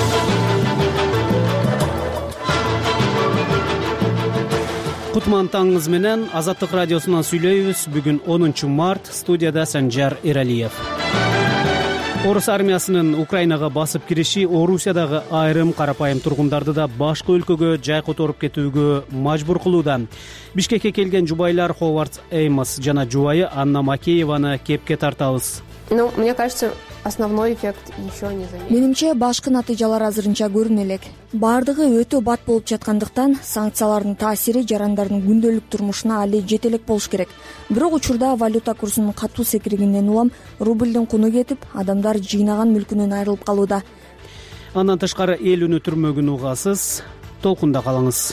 Кутман таңыңыз менен Азаттык радиосунан сүйлөйбүз. Бүгүн онунчу март, студияда Санжар Эралиев. Орус армиясынын Украинага басып кириши Орусиядагы айрым карапайым тургундарды да башка өлкөгө жай которуп кетүүгө мажбур кылууда. Бишкекке келген жубайлар Ховард Эймос жана жубайы Анна Макееваны кепке тартабыз. Ну, мне кажется, основной эффект еще не заметен. Менимче башкы натыйжалар азырынча көрүнө элек. Бардыгы өтө бат болуп жаткандыктан санкциялардын таасири жарандардын күндөлүк турмушуна али жете элек болуш керек. Бирок учурда валюта курсунун катуу секиригинен улам рубльдин куну кетип, адамдар жыйнаган мүлкүнөн айрылып калууда. Андан тышкары эл үнү түрмөгүн угасыз, толкунда калыңыз.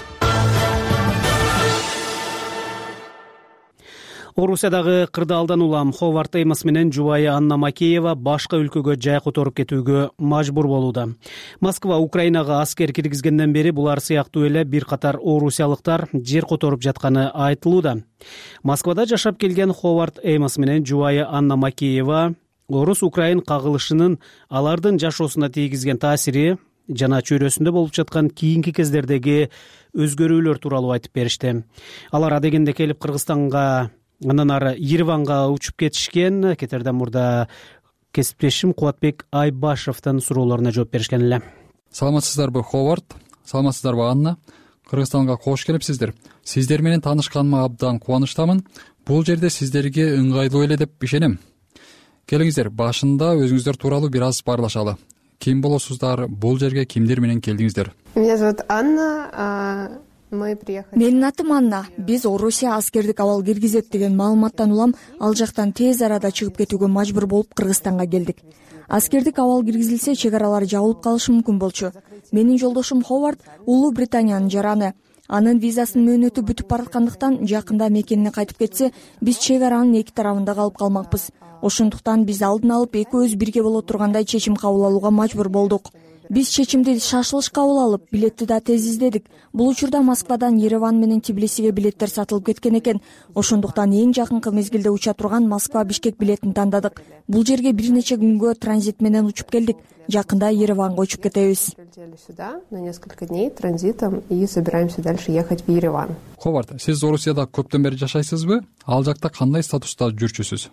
Орусиядагы кырдаалдан улам Ховард Эймос менен жубайы Анна Макеева башка өлкөгө жай которуп кетүүгө мажбур болууда. Москва Украинага аскер киргизгенден бери булар сыяктуу эле бир катар орусиялыктар жер которуп жатканы айтылууда. Москвада жашап келген Ховард Эймос менен жубайы Анна Макеева Орус-Украин кагылышынын алардын жашоосуна тийгизген таасири жана чөйрөсүндө болуп жаткан кийинки кездердеги өзгөрүүлөр тууралуу айтып беришти. Алар адегенде келип Кыргызстанга, андан ары Ереванга учуп кетишкен. Кетерден мурда кесиптешим Кубатбек Айбашевдин суроолоруна жооп беришкен эле. Саламатсыздарбы, Ховард? Саламатсыздарбы, Анна? Кыргызстанга кош келипсиздер. Сиздер менен таанышканыма абдан кубанычтамын. Бул жерде сиздерге ыңгайлуу эле деп ишенем. Келиңиздер, башында өзүңүздөр тууралуу бир аз баарлашалы. Ким болосуздар? Бул жерге кимдер менен келдиңиздер? Меня зовут Анна. Мы приехали. Менин атым Анна. Биз Орусия аскердик абал киргизет деген маалыматтан улам ал жактан тез арада чыгып кетүүгө мажбур болуп Кыргызстанга келдик. Аскердик абал киргизилсе, чек аралар жабылып калышы мүмкүн болчу. Менин жолдошум Ховард Улуу Британиянын жараны. Анын визасынын мөөнөтү бүтүп бараткандыктан жакында мекенине кайтып кетсе, биз чек аранын эки тарабында калып калмакпыз. Ошондуктан биз алдын алып экөөбүз бирге боло тургандай чечим кабыл алууга мажбур болдук. Биз чечимди шашылыш кабыл алып, билетти да тез издедик. Бул учурда Москвадан Ереван менен Тбилисиге билеттер сатылып кеткен экен. Ошондуктан эң жакынкы мезгилде уча турган Москва-Бишкек билетин тандадык. Бул жерге бир нече күнгө транзит менен учуп келдик. Жакында Ереванга учуп кетебиз. Сюда на несколько дней транзитом и собираемся дальше ехать в Ереван. Ховард, сиз Орусияда көптөн бери жашайсызбы? Ал жакта кандай статуста жүрчүсүз?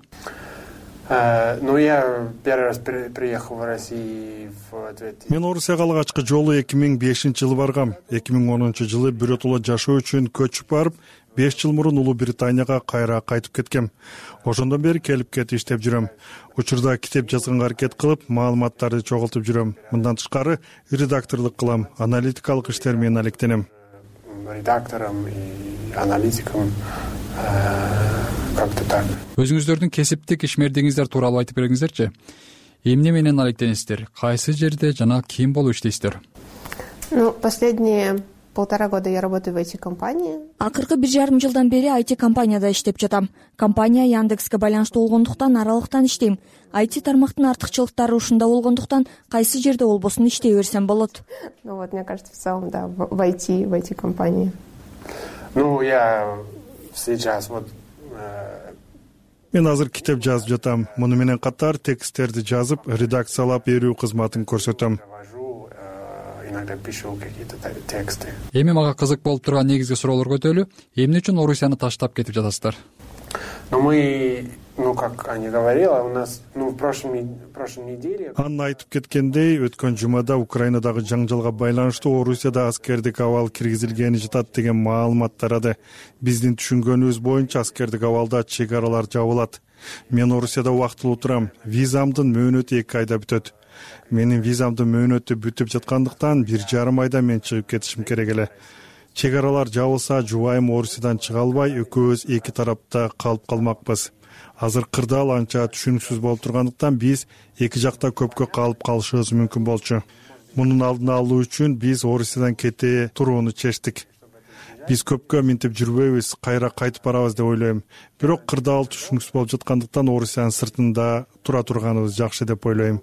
Ну, я первый раз приехал в Россию в две тысячи. Мен Орусияга алгачкы жолу эки миң бешинчи жылы баргам. эки миң онунчу жылы биротоло жашоо үчүн көчүп барып, беш жыл мурун Улуу Британияга кайра кайтып кеткем. Ошондон бери келип кетип иштеп жүрөм. Учурда китеп жазганга аракет кылып, маалыматтарды чогултуп жүрөм. Мындан тышкары редакторлук кылам, аналитикалык иштер менен алектенем. Редактором и аналитиком. Как-то так. Өзүңүздөрдүн кесиптик ишмердигиңиздер тууралуу айтып бериңиздерчи. Эмне менен алектенесиздер? Кайсы жерде жана ким болуп иштейсиздер? Ну, последние полтора года я работаю в ай ти-компании. Акыркы бир жарым жылдан бери ай ти компанияда иштеп жатам. Компания Яндекске байланыштуу болгондуктан аралыктан иштейм. ай ти тармактын артыкчылыктары ушунда болгондуктан кайсы жерде болбосун иштей берсем болот. Ну вот, мне кажется, в целом, да, в ай ти, в ай ти-компании. Ну, я сейчас вот Мен азыр китеп жазып жатам. Муну менен катар тексттерди жазып, редакциялап берүү кызматын көрсөтөм. Иногда пишу какие-то тексты. Эми мага кызык болуп турган негизги суроолор көтөлү. Эмне үчүн Орусияны таштап кетип жатасыздар? Ну, мы ну как Аня говорила, у нас ну в прошлом неделе Анна айтып кеткендей, өткөн жумада Украинадагы жаңжалга байланыштуу Орусияда аскердик абал киргизилгени жатат деген маалымат тарады. Биздин түшүнгөнүбүз боюнча аскердик абалда чек аралар жабылат. Мен Орусияда убактылуу турам. Визамдын мөөнөтү эки айда бүтөт. Менин визамдын мөөнөтү бүтүп жаткандыктан бир жарым айда мен чыгып кетишим керек эле. Чек аралар жабылса, жубайым Орусиядан чыга албай, экөөбүз эки тарапта калып калмакпыз. Азыр кырдаал анча түшүнүксүз болуп тургандыктан биз эки жакта көпкө калып калышыбыз мүмкүн болчу. Мунун алдын алуу үчүн биз Орусиядан кете турууну чечтик. Биз көпкө минтип жүрбөйбүз, кайра кайтып барабыз деп ойлойм. Бирок кырдаал түшүнүксүз болуп жаткандыктан Орусиянын сыртында тура турганыбыз жакшы деп ойлойм.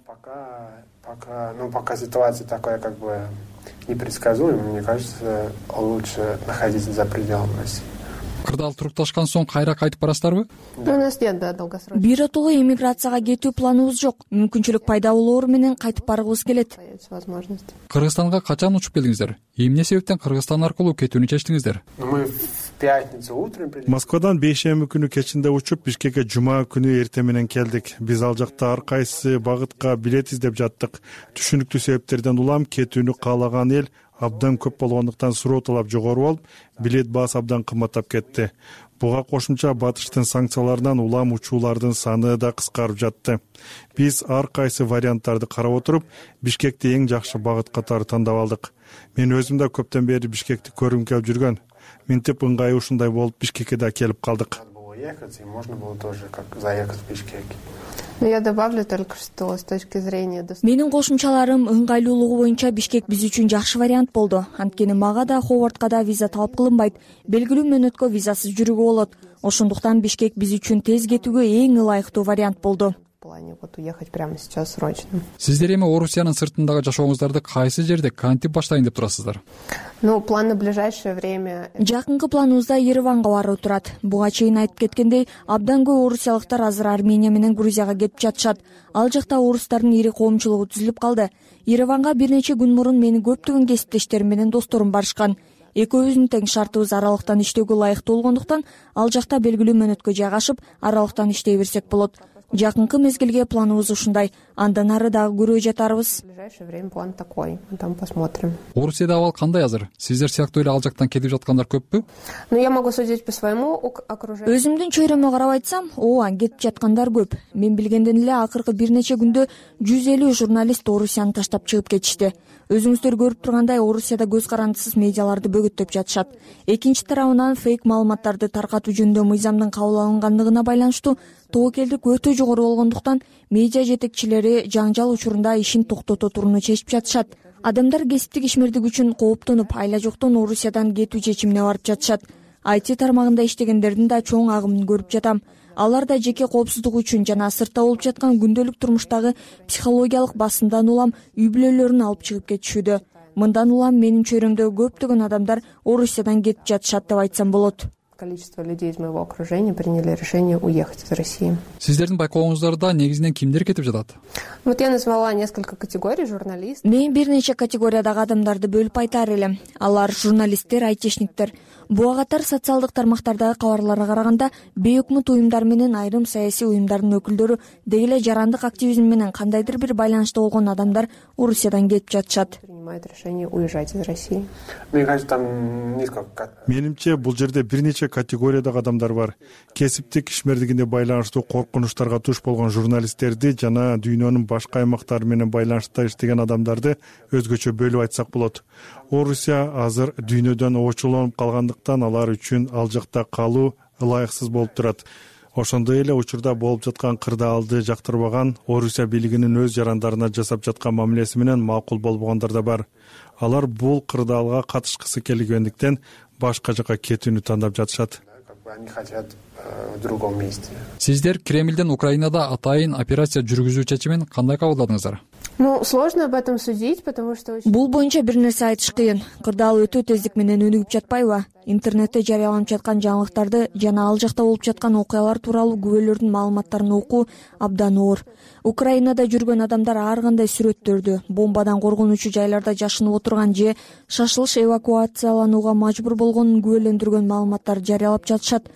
Пока, ну пока ситуация такая как бы непредсказуемая, мне кажется, лучше находиться за пределами России. Кырдаал турукташкан соң кайра кайтып барасыздарбы? У нас нет, да, долгосрочного. Биротоло эмиграцияга кетүү планыбыз жок. Мүмкүнчүлүк пайда болоору менен кайтып баргыбыз келет. Кыргызстанга качан учуп келдиңиздер? Эмне себептен Кыргызстан аркылуу кетүүнү чечтиңиздер? Мы в пятницу утром Москвадан бейшемби күнү кечинде учуп, Бишкекке жума күнү эртең менен келдик. Биз ал жакта ар кайсы багытка билет издеп жаттык. Түшүнүктүү себептерден улам кетүүнү каалаган эл абдан көп болгондуктан суроо талап жогору болуп, билет баасы абдан кымбаттап кетти. Буга кошумча батыштын санкцияларынан улам учуулардын саны да кыскарып жатты. Биз ар кайсы варианттарды карап отуруп, Бишкекти эң жакшы багыт катары тандап алдык. Мен өзүм да көптөн бери Бишкекти көргүм келип жүргөн. Минтип ыңгайы ушундай болуп Бишкекке да келип калдык. можно было тоже как заехать в Бишкек. Ну, я добавлю только, что с точки зрения... Менин кошумчаларым ыңгайлуулугу боюнча Бишкек биз үчүн жакшы вариант болду. Анткени мага да, Ховардка да виза талап кылынбайт. Белгилүү мөөнөткө визасыз жүрүүгө болот. Ошондуктан Бишкек биз үчүн тез кетүүгө эң ылайыктуу вариант болду. В плане вот уехать прямо сейчас срочно. Сиздер эми Орусиянын сыртындагы жашооңуздарды кайсы жерде кантип баштайын деп турасыздар? Ну, план на ближайшее время... Жакынкы планыбызда Ереванга баруу турат. Буга чейин айтып кеткендей, абдан көп орусиялыктар азыр Армения менен Грузияга кетип жатышат. Ал жакта орустардын ири коомчулугу түзүлүп калды. Ереванга бир нече күн мурун менин көптөгөн кесиптештерим менен досторум барышкан. Экөөбүздүн тең шартыбыз аралыктан иштөөгө ылайыктуу болгондуктан ал жакта белгилүү мөөнөткө жайгашып, аралыктан иштей берсек болот. Жакынкы мезгилге планыбыз ушундай. Андан ары дагы көрө жатарбыз. В ближайшее время план такой. Там посмотрим. Орусияда абал кандай азыр? Сиздер сыяктуу эле ал жактан кетип жаткандар көппү? Ну, я могу судить по своему окружению. Өзүмдүн чөйрөмө карап айтсам, ооба, кетип жаткандар көп. Мен билгенден эле акыркы бир нече күндө жүз элүү журналист Орусияны таштап чыгып кетишти. Өзүңүздөр көрүп тургандай, Орусияда көз карандысыз медиаларды бөгөттөп жатышат. Экинчи тарабынан фейк маалыматтарды таркатуу жөнүндө мыйзамдын кабыл алынгандыгына байланыштуу тобокелдик өтө жогору болгондуктан медиа жетекчилери жаңжал учурунда ишин токтото турууну чечип жатышат. Адамдар кесиптик ишмердик үчүн кооптонуп, айла жоктон Орусиядан кетүү чечимине барып жатышат. ай ти тармагында иштегендердин да чоң агымын көрүп жатам. Алар да жеке коопсуздук үчүн жана сыртта болуп жаткан күндөлүк турмуштагы психологиялык басымдан улам үй бүлөлөрүн алып чыгып кетишүүдө. Мындан улам менин чөйрөмдө көптөгөн адамдар Орусиядан кетип жатышат деп айтсам болот. Количество людей из моего окружения приняли решение уехать из России. Сиздердин байкооңуздарда негизинен кимдер кетип жатат? Вот я назвала несколько категорий журналистов. Мен бир нече категориядагы адамдарды бөлүп айтар элем. Алар журналисттер, айтишниктер. Буга катар социалдык тармактардагы кабарларга караганда бейөкмөт уюмдар менен айрым саясий уюмдардын өкүлдөрү деги эле жарандык активизм менен кандайдыр бир байланышта болгон адамдар Орусиядан кетип жатышат. Принимают решение уезжать из России. Мне кажется, там несколько... Менимче бул жерде бир нече категориядагы адамдар бар. Кесиптик ишмердигине байланыштуу коркунучтарга туш болгон журналисттерди жана дүйнөнүн башка аймактары менен байланышта иштеген адамдарды өзгөчө бөлүп айтсак болот. Орусия азыр дүйнөдөн оочулонуп калгандыктан алар үчүн ал жакта калуу ылайыксыз болуп турат. Ошондой эле учурда болуп жаткан кырдаалды жактырбаган, Орусия бийлигинин өз жарандарына жасап жаткан мамилеси менен макул болбогондар да бар. Алар бул кырдаалга катышкысы келгендиктен башка жака кетүүнү тандап жатышат. Они хотят в другом месте. Сиздер Кремлден Украинада атайын операция жүргүзүү чечимин кандай кабылдадыңыздар? Ну, сложно об этом судить, потому что... Бул боюнча бир нерсе айтыш кыйын. Кырдаал өтө тездик менен өнүгүп жатпайбы? Интернетте жарыяланып жаткан жаңылыктарды жана ал жакта болуп жаткан окуялар тууралуу күбөлөрдүн маалыматтарын окуу абдан оор. Украинада жүргөн адамдар ар кандай сүрөттөрдү, бомбадан коргонуучу жайларда жашынып отурган же шашылыш эвакуацияланууга мажбур болгонун күбөлөндүргөн маалыматтарды жарыялап жатышат.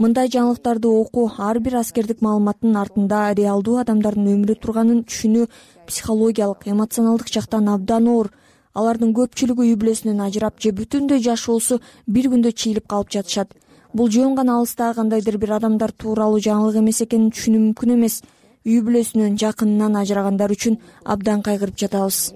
мындай жаңылыктарды окуу ар бир аскердик маалыматтын артында реалдуу адамдардын өмүрү турганын түшүнүү психологиялык, эмоционалдык жактан абдан оор. Алардын көпчүлүгү үй бүлөсүнөн ажырап же бүтүндөй жашоосу бир күндө чийилип калып жатышат. Бул жөн гана алыстагы кандайдыр бир адамдар тууралуу жаңылык эмес экенин түшүнүү мүмкүн эмес. Үй бүлөсүнөн, жакынынан ажырагандар үчүн абдан кайгырып жатабыз.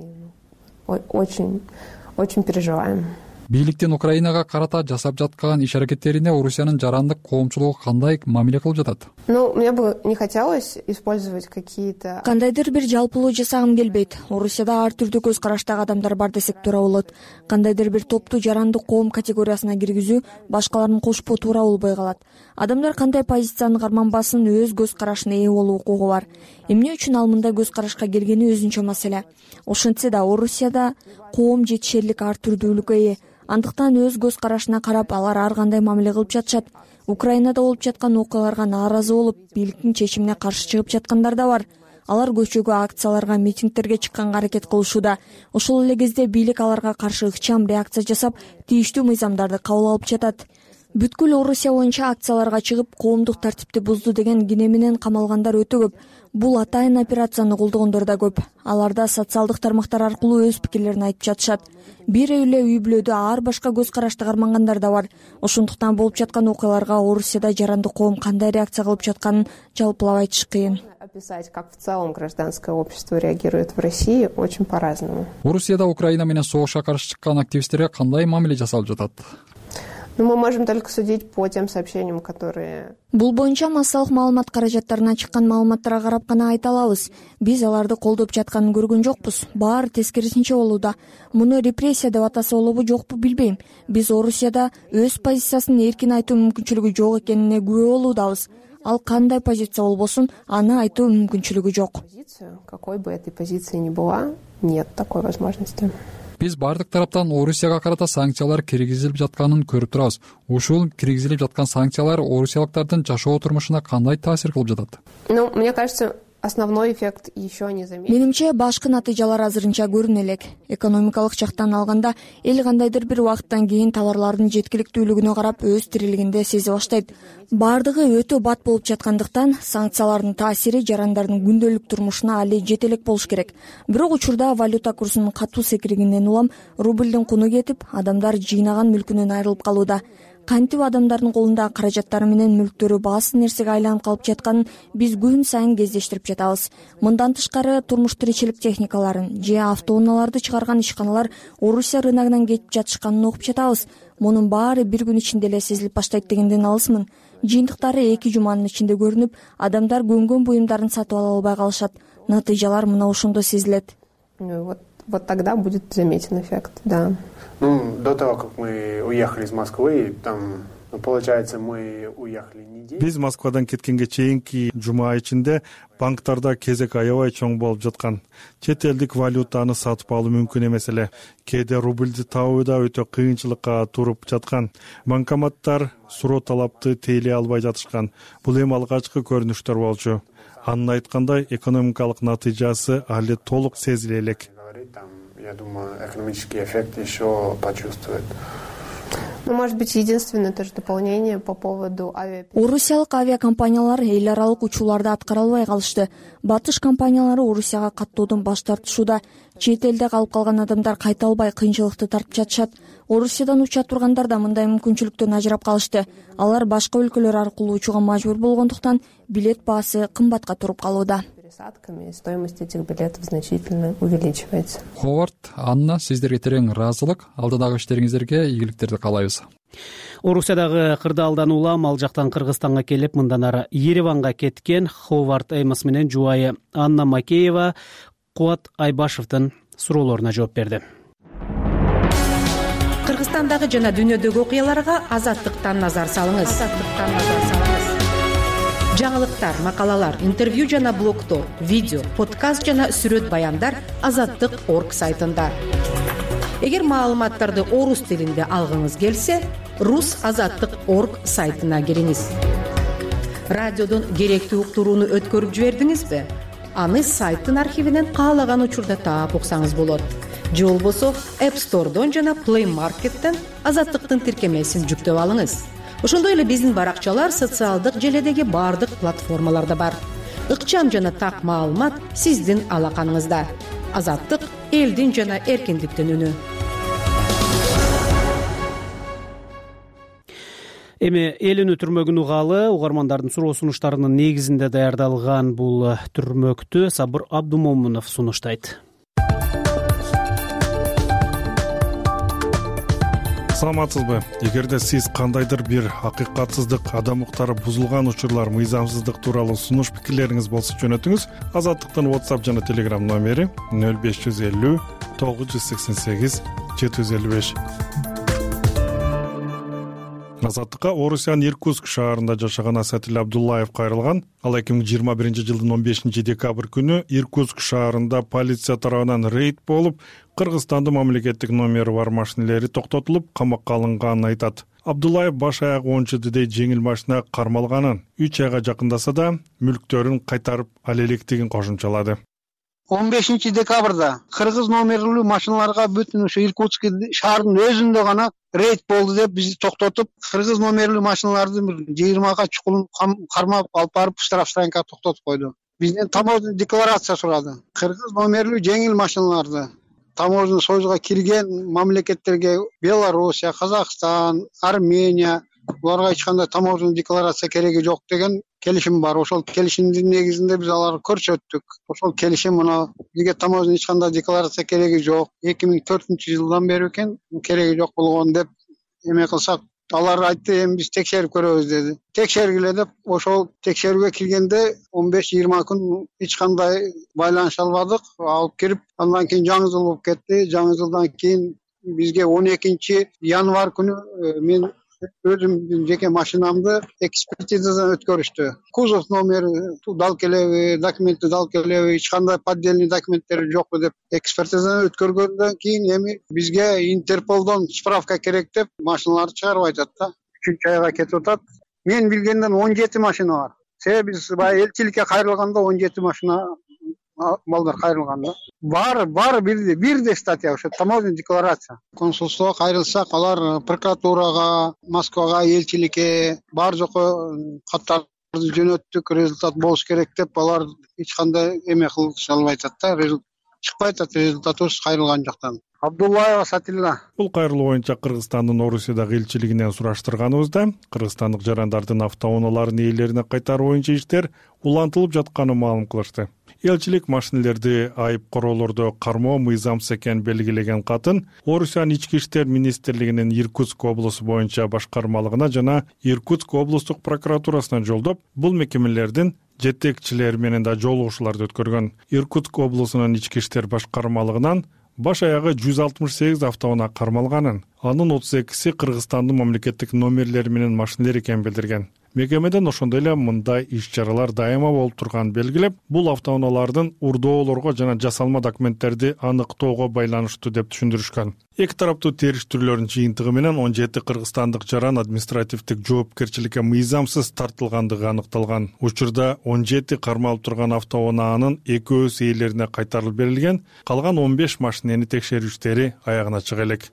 Очень, очень переживаем. Бийликтин Украинага карата жасап жаткан иш аракеттерине Орусиянын жарандык коомчулугу кандай мамиле кылып жатат? Ну, мне бы не хотелось использовать какие-то... Кандайдыр бир жалпылуу жасагым келбейт. Орусияда ар түрдүү көз караштагы адамдар бар десек туура болот. Кандайдыр бир топту жарандык коом категориясына киргизүү башкаларын кошпоо туура болбой калат. Адамдар кандай позицияны карманбасын, өз көз карашына ээ болуу укугу бар. Эмне үчүн ал мындай көз карашка келгени өзүнчө маселе. Ошентсе да Орусияда коом жетишерлик ар түрдүүлүккө ээ. Андыктан өз көз карашына карап алар ар кандай мамиле кылып жатышат. Украинада болуп жаткан окуяларга нааразы болуп, бийликтин чечимине каршы чыгып жаткандар да бар. Алар көчөгө, акцияларга, митингтерге чыкканга аракет кылышууда. Ошол эле кезде бийлик аларга каршы ыкчам реакция жасап, тийиштүү мыйзамдарды кабыл алып жатат. Бүткүл Орусия боюнча акцияларга чыгып, коомдук тартипти бузду деген кине менен камалгандар өтө көп. Бул атайын операцияны колдогондор да көп. Аларда социалдык тармактар аркылуу өз пикирлерин айтып жатышат. Бир эле үй бүлөдө ар башка көз карашты кармангандар да бар. Ошондуктан болуп жаткан окуяларга Орусияда жарандык коом кандай реакция кылып жатканын жалпылап айтыш кыйын. Описать, как в целом гражданское общество реагирует в России, очень по-разному. Орусияда Украина менен согушка каршы чыккан активисттерге кандай мамиле жасалып жатат? Ну, мы можем только судить по тем сообщениям, которые... Бул боюнча массалык маалымат каражаттарына чыккан маалыматтарга карап гана айта алабыз. Биз аларды колдоп жатканын көргөн жокпуз. Баары тескерисинче болууда. Муну репрессия деп атаса болобу жокпу билбейм. Биз Орусияда өз позициясын эркин айтуу мүмкүнчүлүгү жок экенине күбө болуудабыз. Ал кандай позиция болбосун, аны айтуу мүмкүнчүлүгү жок. Какой бы этой позиции ни была, нет такой возможности. Биз бардык тараптан Орусияга карата санкциялар киргизилип жатканын көрүп турабыз. Ушул киргизилип жаткан санкциялар орусиялыктардын жашоо турмушуна кандай таасир кылып жатат? Ну, мне кажется, основной эффект еще не заметен. Менимче башкы натыйжалар азырынча көрүнө элек. Экономикалык жактан алганда эл кандайдыр бир убакыттан кийин товарлардын жеткиликтүүлүгүнө карап өз тирилигинде сезе баштайт. Бардыгы өтө бат болуп жаткандыктан санкциялардын таасири жарандардын күндөлүк турмушуна али жете элек болуш керек. Бирок учурда валюта курсунун катуу секиригинен улам рубльдин куну кетип, адамдар жыйнаган мүлкүнөн айрылып калууда. Кантип адамдардын колунда каражаттары менен мүлктөрү баасы нерсеге айланып калып жатканын биз күн сайын кездештирип жатабыз. Мындан тышкары турмуш тиричилик техникаларын же автоунааларды чыгарган ишканалар Орусия рыногунан кетип жатышканын окуп жатабыз. Мунун баары бир күн ичинде эле сезилип баштайт дегенден алысмын. Жыйынтыктары эки жуманын ичинде көрүнүп, адамдар көнгөн буюмдарын сатып ала албай калышат. Натыйжалар мына ошондо сезилет. Вот, вот тогда будет заметен эффект, да. Ну, до того, как мы уехали из Москвы, там, ну, получается, мы уехали неделю. Биз Москвадан кеткенге чейинки жума ичинде банктарда кезек аябай чоң болуп жаткан. Чет элдик валютаны сатып алуу мүмкүн эмес эле. Кээде рубльди табуу да өтө кыйынчылыкка туруп жаткан. Банкоматтар суроо талапты тейлей албай жатышкан. Бул эми алгачкы көрүнүштөр болчу. Анын айткандай, экономикалык натыйжасы али толук сезиле элек. Я думаю, экономический эффект еще почувствует. Ну, может быть, единственное тоже дополнение по поводу авиаперевозок. Орусиялык авиакомпаниялар эл аралык учууларды аткара албай калышты. Батыш компаниялары Орусияга каттоодон баш тартышууда. Чет элде калып калган адамдар кайта албай кыйынчылыкты тартып жатышат. Орусиядан уча тургандар да мындай мүмкүнчүлүктөн ажырап калышты. Алар башка өлкөлөр аркылуу учууга мажбур болгондуктан билет баасы кымбатка туруп калууда. Стоимость этих билетов значительно увеличивается. Ховард, Анна, сиздерге терең ыраазылык. Алдыдагы иштериңиздерге ийгиликтерди каалайбыз. Орусиядагы кырдаалдан улам ал жактан Кыргызстанга келип, мындан ары Ереванга кеткен Ховард Эймос менен жубайы Анна Макеева Кубат Айбашевдин суроолоруна жооп берди. Кыргызстандагы жана дүйнөдөгү окуяларга Азаттыктан назар салыңыз. Азаттыктан назар салыңыз. Жаңылыктар, макалалар, интервью жана блогтор, видео, подкаст жана сүрөт баяндар азаттык точка орг сайтында. Эгер маалыматтарды орус тилинде алгыңыз келсе, рус азаттык точка орг сайтына кириңиз. Радиодон керектүү уктурууну өткөрүп жибердиңизби? Аны сайттын архивинен каалаган учурда таап уксаңыз болот. Же болбосо App Store'дон жана Play Market'тен азаттыктын тиркемесин жүктөп алыңыз. Ошондой эле биздин баракчалар социалдык желедеги баардык платформаларда бар. Ыкчам жана так маалымат сиздин алаканыңызда. Азаттык — элдин жана эркиндиктин үнү. Эми эл үнү түрмөгүн угалы угармандардын суроо сунуштарынын негизинде даярдалган бул түрмөктү Сабыр Абдумомунов сунуштайт. Саламатсызбы? Эгерде сиз кандайдыр бир акыйкатсыздык, адам укуктары бузулган учурлар, мыйзамсыздык тууралуу сунуш пикирлериңиз болсо жөнөтүңүз. Азаттыктын WhatsApp жана Telegram номери нөл беш жүз элүү тогуз жүз сексен сегиз жети жүз элүү беш. Азаттыкка Орусиянын Иркутск шаарында жашаган Асатил Абдуллаев кайрылган. Ал эки миң жыйырма биринчи жылдын он бешинчи декабрь күнү Иркутск шаарында полиция тарабынан рейд болуп, Кыргызстандын мамлекеттик номери бар машинелери токтотулуп, камакка алынганын айтат. Абдуллаев баш аягы он жетидей жеңил машина кармалганын, үч айга жакындаса да мүлктөрүн кайтарып ал электигин кошумчалады. он бешинчи декабрда кыргыз номерлүү машиналарга бүтүн ушу Иркутск шаарынын өзүндө гана рейд болду деп бизди токтотуп, кыргыз номерлүү машиналарды жыйырмага чукулун кармап алып барып штрафстоянкага токтотуп койду. Бизден таможня декларация сурады. Кыргыз номерлүү жеңил машиналарды таможня союзга кирген мамлекеттерге Белоруссия, Казакстан, Армения буларга эч кандай таможня декларация кереги жок деген келишим бар. Ошол келишимдин негизинде биз аларга көрсөттүк. Ошол келишим мына бизге таможня эч кандай декларация кереги жок. эки миң төртүнчү жылдан бери экен кереги жок болгон деп эме кылсак, алар айтты, эми биз текшерип көрөбүз деди. Текшергиле деп ошол текшерүүгө киргенде он беш жыйырма күн эч кандай байланыша албадык. Алып кирип, андан кийин жаңы жыл болуп кетти. Жаңы жылдан кийин бизге он экинчи январь күнү мен өзүмдүн жеке машинамды экспертизадан өткөрүштү. Кузов номери дал келеби, документи дал келеби, эч кандай поддельный документтери жокпу деп экспертизадан өткөргөндөн кийин эми бизге Интерполдон справка керек деп машиналарды чыгарып айтат да. үчүнчү айга кетип атат. Мен билгенден он жети машина бар. Себеби биз баягы элчиликке кайрылганда он жети машина балдар кайрылган да. Бар, бар бирди, бирди статья, ошо таможня декларация. Консулствого кайрылсак, алар прокуратурага, Москвага, элчиликке бар жокко каттарды жөнөттүк, результат болуш керек деп алар эч кандай эме кылыша албай атат да. Чыкпай атат результатыбыз кайрылган жактан. Абдуллаев Асатилла. Бул кайрылуу боюнча Кыргызстандын Орусиядагы элчилигинен сураштырганыбызда кыргызстандык жарандардын автоунааларын ээлерине кайтаруу боюнча иштер улантылып жатканын маалым кылышты. Элчилик машинелерди айып короолордо кармоо мыйзамсыз экенин белгилеген катын Орусиянын ички иштер министрлигинин Иркутск облусу боюнча башкармалыгына жана Иркутск облустук прокуратурасына жолдоп, бул мекемелердин жетекчилери менен да жолугушууларды өткөргөн. Иркутск облусунун ички иштер башкармалыгынан баш аягы жүз алтымыш сегиз автоунаа кармалганын, анын отуз экиси Кыргызстандын мамлекеттик номерлери менен машинелер экенин билдирген. Мекемеден ошондой эле мындай иш-чаралар дайыма болуп турганын белгилеп, бул автоунаалардын урдоолорго жана жасалма документтерди аныктоого байланыштуу деп түшүндүрүшкөн. Эки тараптуу териштирүүлөрдүн жыйынтыгы менен он жети кыргызстандык жаран административдик жоопкерчиликке мыйзамсыз тартылгандыгы аныкталган. Учурда он жети кармалып турган автоунаанын экөөс ээлерине кайтарылып берилген, калган он беш машинени текшерүү иштери аягына чыга элек.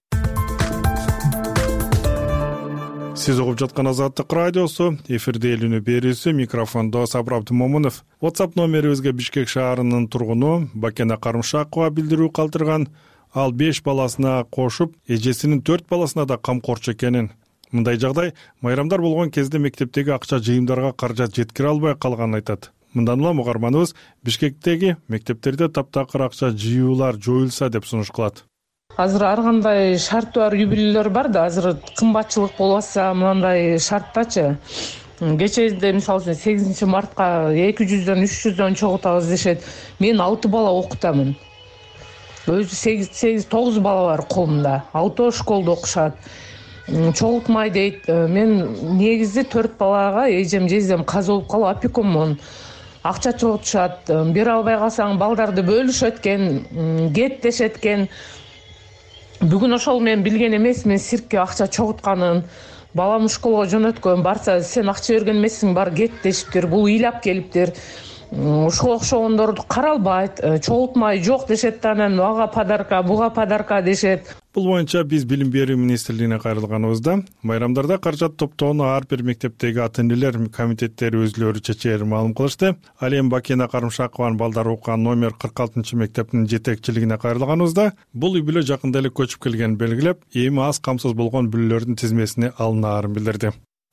Сиз угуп жаткан Азаттык радиосу, эфирде эл үнү берүүсү, микрофондо Сабыр Абдумомунов. WhatsApp номерибизге Бишкек шаарынын тургуну Бакена Карымшакова билдирүү калтырган. Ал беш баласына кошуп, эжесинин төрт баласына да камкорчу экенин. Мындай жагдай майрамдар болгон кезде мектептеги акча жыйымдарга каражат жеткире албай калганын айтат. Мындан улам угарманыбыз Бишкектеги мектептерде таптакыр акча жыюулар жоюлса деп сунуш кылат. Азыр ар кандай шарты бар юбилейлер бар да, азыр кымбатчылык болбаса мындай шарттачы. Кечеде мисалы үчүн сегизинчи мартка эки жүздөн үч жүздөн чогултабыз дешет. Мен алты бала окутамын. Өзү сегиз тогуз бала бар колумда. Алты школда окушат. Чогултмай дейт. Мен негизи төрт балага эжем жездем каза болуп калып опекунмун. Акча чогултушат. Бере албай калсаң балдарды бөлүшөт экен, кет дешет экен. Бүгүн ошол мен билген эмес, мен сиркке акча чогултканын, балам школага жөнөткөн, барса сен акча берген эмессиң, бар кет дешиптир, бул ыйлап келиптир. ушуга окшогондорду каралбайт, чогултмай жок дешет да анан ага подарка, буга подарка дешет. Бул боюнча биз Билим берүү министрлигине кайрылганыбызда байрамдарда каражат топтоону ар бир мектептеги ата энелер комитеттери өзүлөрү чечери маалым кылышты. Ал эми Бакена Карымшакованын балдар окуган номер кырк алтынчы мектептин жетекчилигине кайрылганыбызда бул үй бүлө жакында эле көчүп келгенин белгилеп, эми аз камсыз болгон бүлөлөрдүн тизмесине алынаарын билдирди.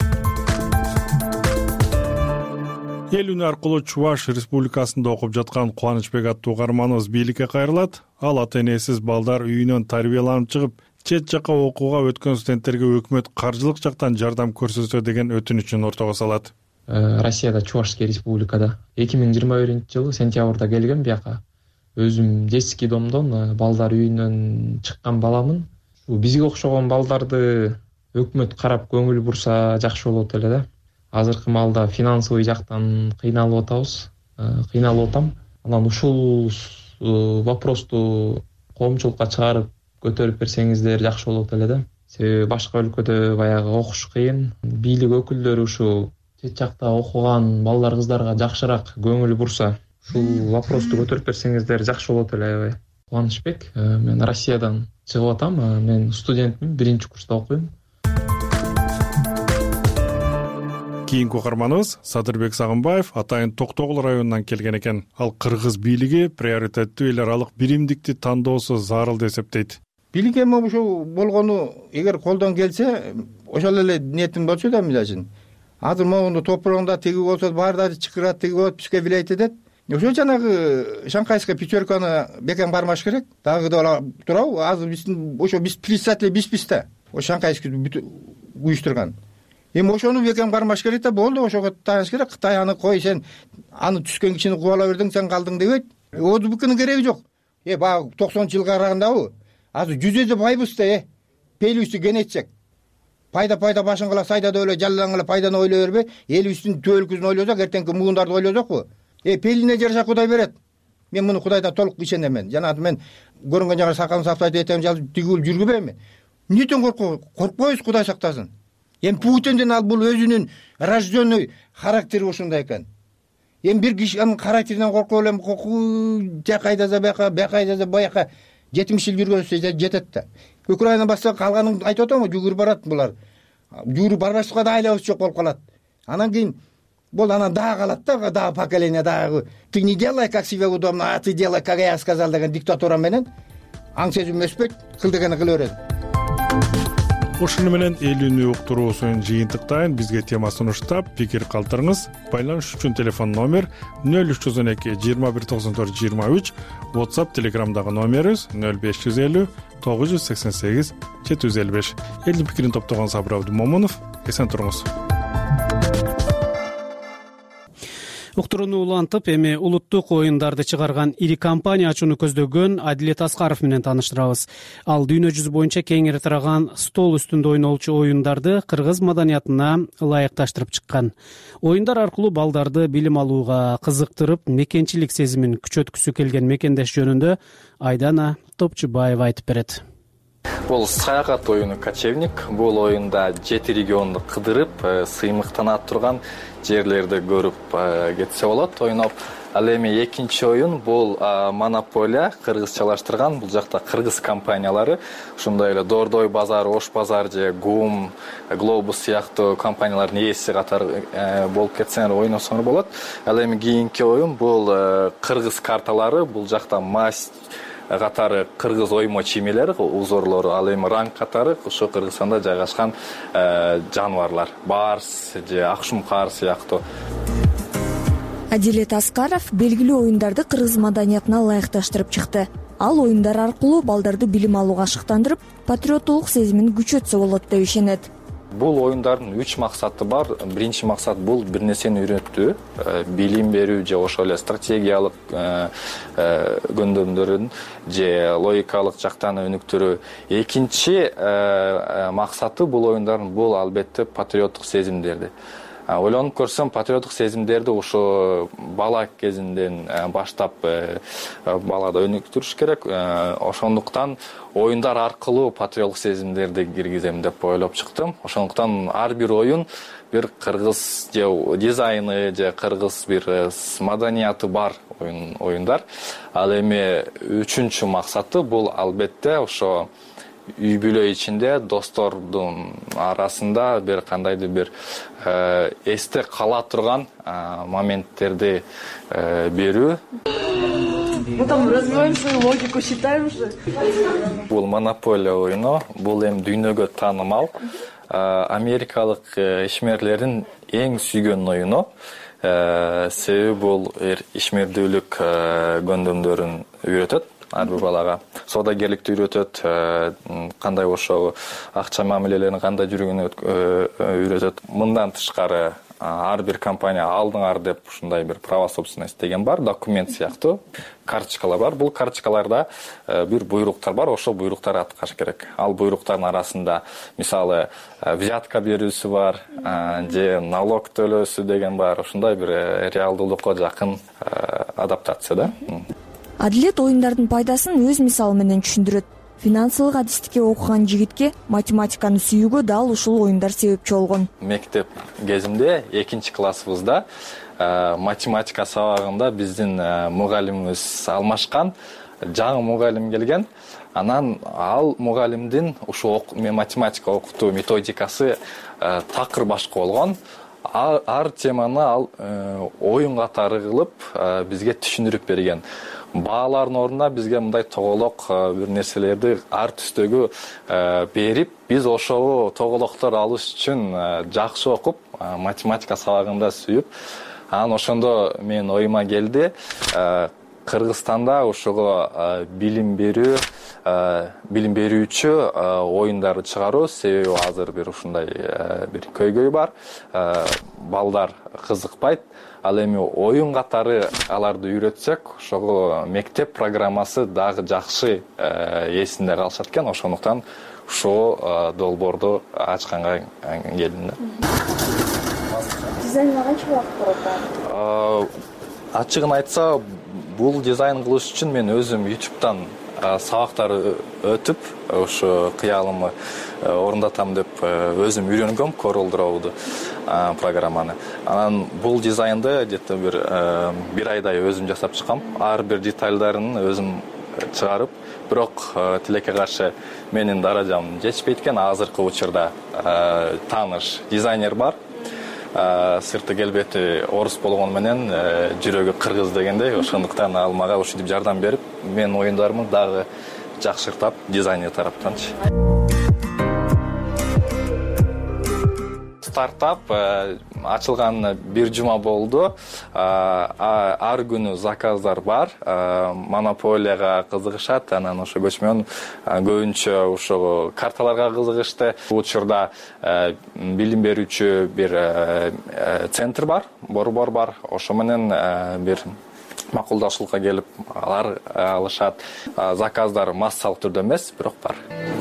Эл үні аркылуу Чуваш республикасында окуп жаткан Кубанычбек аттуу каарманыбыз бийликке кайрылат. Ал ата энесиз балдар үйүнөн тарбияланып чыгып, чет жакка окууга өткөн студенттерге өкмөт каржылык жактан жардам көрсөтсө деген өтүнүчүн ортого салат. Россияда, Чувашский республикада эки миң жыйырма биринчи жылы сентябрда келгем бияка. Өзүм детский домдон балдар үйүнөн чыккан баламын. Бизге окшогон балдарды өкмөт карап көңүл бурса жакшы болот эле да. Азыркы маалда финансовый жактан кыйналып атабыз, кыйналып атам. Анан ушул вопросту коомчулукка чыгарып көтөрүп берсеңиздер жакшы болот эле да. Себеби башка өлкөдө баягы окуш кыйын. Бийлик өкүлдөрү ушу чет жакта окуган балдар кыздарга жакшыраак көңүл бурса, ушул вопросту көтөрүп берсеңиздер жакшы болот эле. Кубанычбек, мен Россиядан чыгып атам. Мен студентмин, биринчи курста окуйм. Кийинки каарманыбыз Садырбек Сагынбаев атайын Токтогул районунан келген экен. Ал кыргыз бийлиги приоритеттүү эл аралык биримдикти тандоосу зарыл деп эсептейт. Бийлик эми ушул болгону эгер колдон келсе, ошол эле ниетим болчу да милажын. Азыр могунду топурогунда тиги болсо баардары чыкырат, тиги болот, бизге билет этет. Ошо жанагы шанхайская пятерканы бекем кармаш керек. Дагы да турабы? Азыр биздин ошо биз председатель бизбиз да. Ошо шанхайский уюштурган. Эми ошону бекем кармаш керек да, болду, ошого таяш керек. Кытай аны кой, сен аны түшкөн кишини кубала бердиң, сен калдың дебейт. Одубукунун кереги жок. Э, баягы токсонунчу жылга карагандабы? Азыр жүз эсе байбыз да, э. Пелүүсү кенетсек. Пайда пайда башын кыла, сайдада эле жаллаңыла пайданы ойлой бербей, элибиздин төөлкүсүн ойлосок, эртеңки муундарды ойлосокпу? Э, пелине жараша Кудай берет. Мен муну Кудайда толук ишенем. Жанагы мен көрүнгөн жагы сакалын саптайт этем, жазып тигүүл жүргүбөйм. Эмнеден коркпойбуз? Коркпойбуз, Кудай сактасын. Эми Путиндин ал бул өзүнүн рожденный характери ушундай экен. Эми бир кишинин характеринен коркуп элем, жакайдаса бияка, бакайдаса баяка жетимиш жыл жүргөнсө жетет да. Украина басса калганын айтып атам, жүгүрүп барат булар. Жүгүрүп барбашка да айлабыз жок болуп калат. Анан кийин бул анан дагы калат да, дагы поколение дагы. Ты не делай как себе удобно, а ты делай как я сказал деген диктатура менен аң сезим өспөйт, кыл дегени кыла берет. Ушуну менен эл үнү уктуруусун жыйынтыктайын. Бизге темасын уштап, пикир калтырыңыз. Байланыш үчүн телефон номер нөл үч жүз он эки жыйырма бир токсон төрт жыйырма үч, WhatsApp, Telegramдагы номерибиз нөл беш жүз элүү тогуз жүз сексен сегиз жети жүз элүү беш. Элдин пикирин топтогон Сабыр Абдумомунов. Эсен туруңуз. Уктурууну улантып, эми улуттук оюндарды чыгарган ири компания ачууну көздөгөн Адилет Аскаров менен тааныштырабыз. Ал дүйнө жүзү боюнча кеңири тараган стол үстүндө ойнолчу оюндарды кыргыз маданиятына ылайыкташтырып чыккан. Оюндар аркылуу балдарды билим алууга кызыктырып, мекенчилик сезимин күчөткүсү келген мекендеш жөнүндө Айдана Топчубаева айтып берет. Бул саякат оюну кочевник. Бул оюнда жети регионду кыдырып, сыймыктанат турган жерлерди көрүп кетсе болот, ойноп. Ал эми экинчи оюн бул монополия, кыргызчалаштырган. Бул жакта кыргыз компаниялары, ушундай эле Дордой базар, Ош базар же Гум, Глобус сыяктуу компаниялардын ээси катары болуп кетсеңер ойносоңор болот. Ал эми кийинки оюн бул кыргыз карталары. Бул жакта масть катары кыргыз оймо чимелер, узорлору, ал эми ранг катары ошо Кыргызстанда жайгашкан жаныбарлар, барс же акшумкар сыяктуу. Адилет Аскаров белгилүү оюндарды кыргыз маданиятына ылайыкташтырып чыкты. Ал оюндар аркылуу балдарды билим алууга ашыктандырып, патриоттулук сезимин күчөтсө болот деп ишенет. Бул оюндардын үч максаты бар. Биринчи максат бул бир нерсени үйрөтүү, билим берүү же ошол эле стратегиялык көндөмдөрүн же логикалык жактан өнүктүрүү. Экинчи максаты бул оюндардын бул албетте патриоттук сезимдерди. ойлонуп көрсөм патриоттук сезимдерди ушу бала кезинден баштап балада өнүктүрүш керек. Ошондуктан оюндар аркылуу патриоттук сезимдерди киргизем деп ойлоп чыктым. Ошондуктан ар бир оюн бир кыргыз же дизайны же кыргыз бир маданияты бар оюндар. Ал эми үчүнчү максаты бул албетте ошо үй бүлө ичинде достордун арасында бир кандайдыр бир эсте кала турган моменттерди берүү. Мы там развиваем свою логику, считаем же. Бул монополия оюну, бул эми дүйнөгө таанымал америкалык ишмерлердин эң сүйгөн оюну. Себеби бул ишмердүүлүк көндөмдөрүн үйрөтөт ар бир балага. Соодагерликти үйрөтөт, кандай ошо акча мамилелерин кандай жүргөнүн үйрөтөт. Мындан тышкары ар бир компания алдыңар деп ушундай бир право собственности деген бар, документ сыяктуу карточкалар бар. Бул карточкаларда бир буйруктар бар, ошол буйруктарды аткарыш керек. Ал буйруктардын арасында мисалы взятка берүүсү бар, же налог төлөөсү деген бар. Ушундай бир реалдуулукка жакын адаптация да. Адилет оюндардын пайдасын өз мисалы менен түшүндүрөт. Финансылык адистикке окуган жигитке математиканы сүйүүгө дал ушул оюндар себепчи болгон. Мектеп кезимде экинчи классыбызда математика сабагында биздин мугалимибиз алмашкан, жаңы мугалим келген. Анан ал мугалимдин ушу математика окутуу методикасы такыр башка болгон. Ар теманы ал оюн катары кылып бизге түшүндүрүп берген. Баалардын ордуна бизге мындай тоголок бир нерселерди ар түстөгү берип, биз ошого тоголоктор алыш үчүн жакшы окуп, математика сабагында сүйүп, анан ошондо мен оюма келди Кыргызстанда ошого билим берүү, билим берүүчү оюндарды чыгаруу, себеби азыр бир ушундай бир көйгөй бар. Балдар кызыкпайт. Ал эми оюн катары аларды үйрөтсөк, ошого мектеп программасы дагы жакшы эсинде калышат экен. Ошондуктан ушул долбоорду ачканга келдим да. Дизайнга канча убакыт кетет? Ачыгын айтса, бул дизайн кылыш үчүн мен өзүм ютубтан сабактар өтүп, ошо кыялымы орундатам деп өзүм үйрөнгөм Corel Draw'ду программаны. Анан бул дизайнды где-то бир бир айдай өзүм жасап чыккам. Ар бир детальдарын өзүм чыгарып, бирок тилекке каршы менин даражам жетишпейт экен. Азыркы учурда тааныш дизайнер бар. Сырты келбети орус болгону менен жүрөгү кыргыз дегендей, ошондуктан ал мага ушинтип жардам берип, мен оюндарымды дагы жакшыртап, дизайнер тараптанчы. Стартап ачылган бир жума болду. Ар күнү заказдар бар. Монополияга кызыгышат, анан ошо көчмөн көбүнчө ошо карталарга кызыгышты. Бул учурда билим берүүчү бир центр бар, борбор бар. Ошо менен бир макулдашуулукка келип алар алышат. Заказдар массалык түрдө эмес, бирок бар.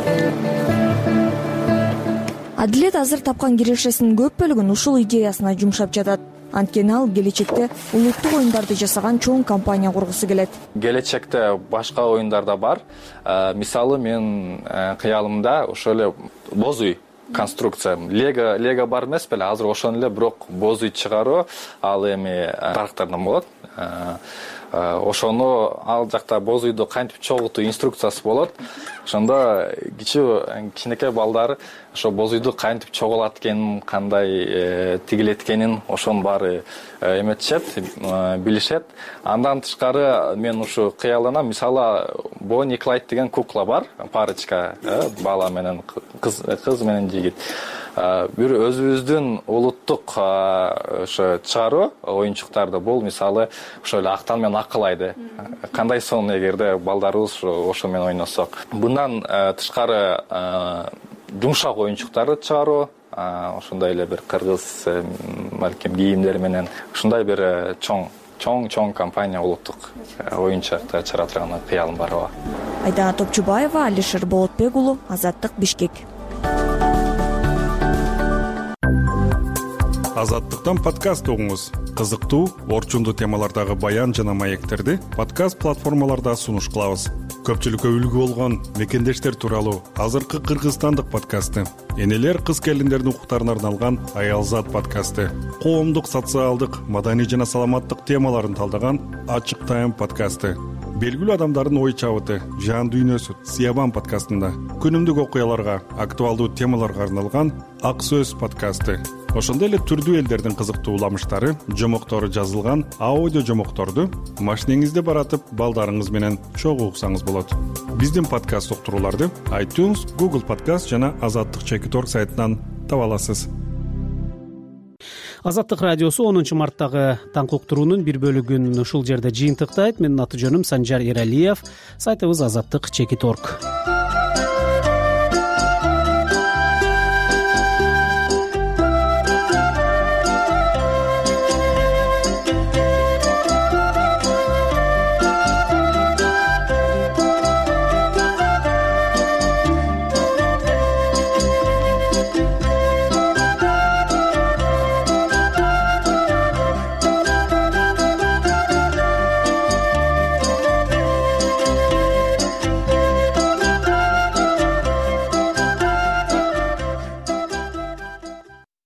Адилет азыр тапкан кирешесинин көп бөлүгүн ушул идеясына жумшап жатат. Анткени ал келечекте улуттук оюндарды жасаган чоң компания кургусу келет. Келечекте башка оюндар да бар. Мисалы мен кыялымда ошол эле боз үй конструкция, лего лего бар эмес беле, азыр ошону эле бирок боз үй чыгаруу, ал эми тарактардан болот. Ошону ал жакта боз үйдү кантип чогултуу инструкциясы болот. Ошондо кичүү кичинекей балдар ошо боз үйдү кантип чогулат экенин, кандай тигилет экенин ошонун баары эметишет, билишет. Андан тышкары мен ушу кыялданам. Мисалы Бонни Клайд деген кукла бар, парочка, бала менен кыз, кыз менен жигит. Бир өзүбүздүн улуттук ошо чыгаруу оюнчуктарды бул мисалы ошо эле актан менен акылайды. Кандай сон эгерде балдарыбыз ошо менен ойносок. Bundan тышкары жумшак оюнчуктарды чыгаруу, ошондой эле бир кыргыз маркем кийимдери менен ушундай бир чоң чоң чоң компания улуттук оюнчуктар чыгара турган кыялым бар. Айдана Топчубаева, Алишер Болотбек уулу, Азаттык, Бишкек. азаттыктан подкаст угуңуз. Кызыктуу орчундуу темалардагы баян жана маектерди подкаст платформаларда сунуш кылабыз. Көпчүлүккө үлгү болгон мекендештер тууралуу азыркы кыргызстандык подкасты, энелер кыз келиндердин укуктарына арналган Аялзат подкасты, коомдук, социалдык, маданий жана саламаттык темаларын талдаган Ачык Тайм подкасты, белгилүү адамдардын ой чабыты, жан дүйнөсү Сиябан подкастында, күнүмдүк окуяларга, актуалдуу темаларга арналган Ак Сөз подкасты, ошондой эле түрдүү элдердин кызыктуу уламыштары, жомоктору жазылган аудио жомокторду машинеңизде баратып балдарыңыз менен чогуу уксаңыз болот. Биздин подкаст уктурууларды iTunes, Google Podcast жана Азаттык чекит точка орг сайтынан таба аласыз. Азаттык радиосу онунчу марттагы таңкы уктуруунун бир бөлүгүн ушул жерде жыйынтыктайт. Менин аты жөнүм Санжар Эралиев. Сайтыбыз азаттык чекит точка орг.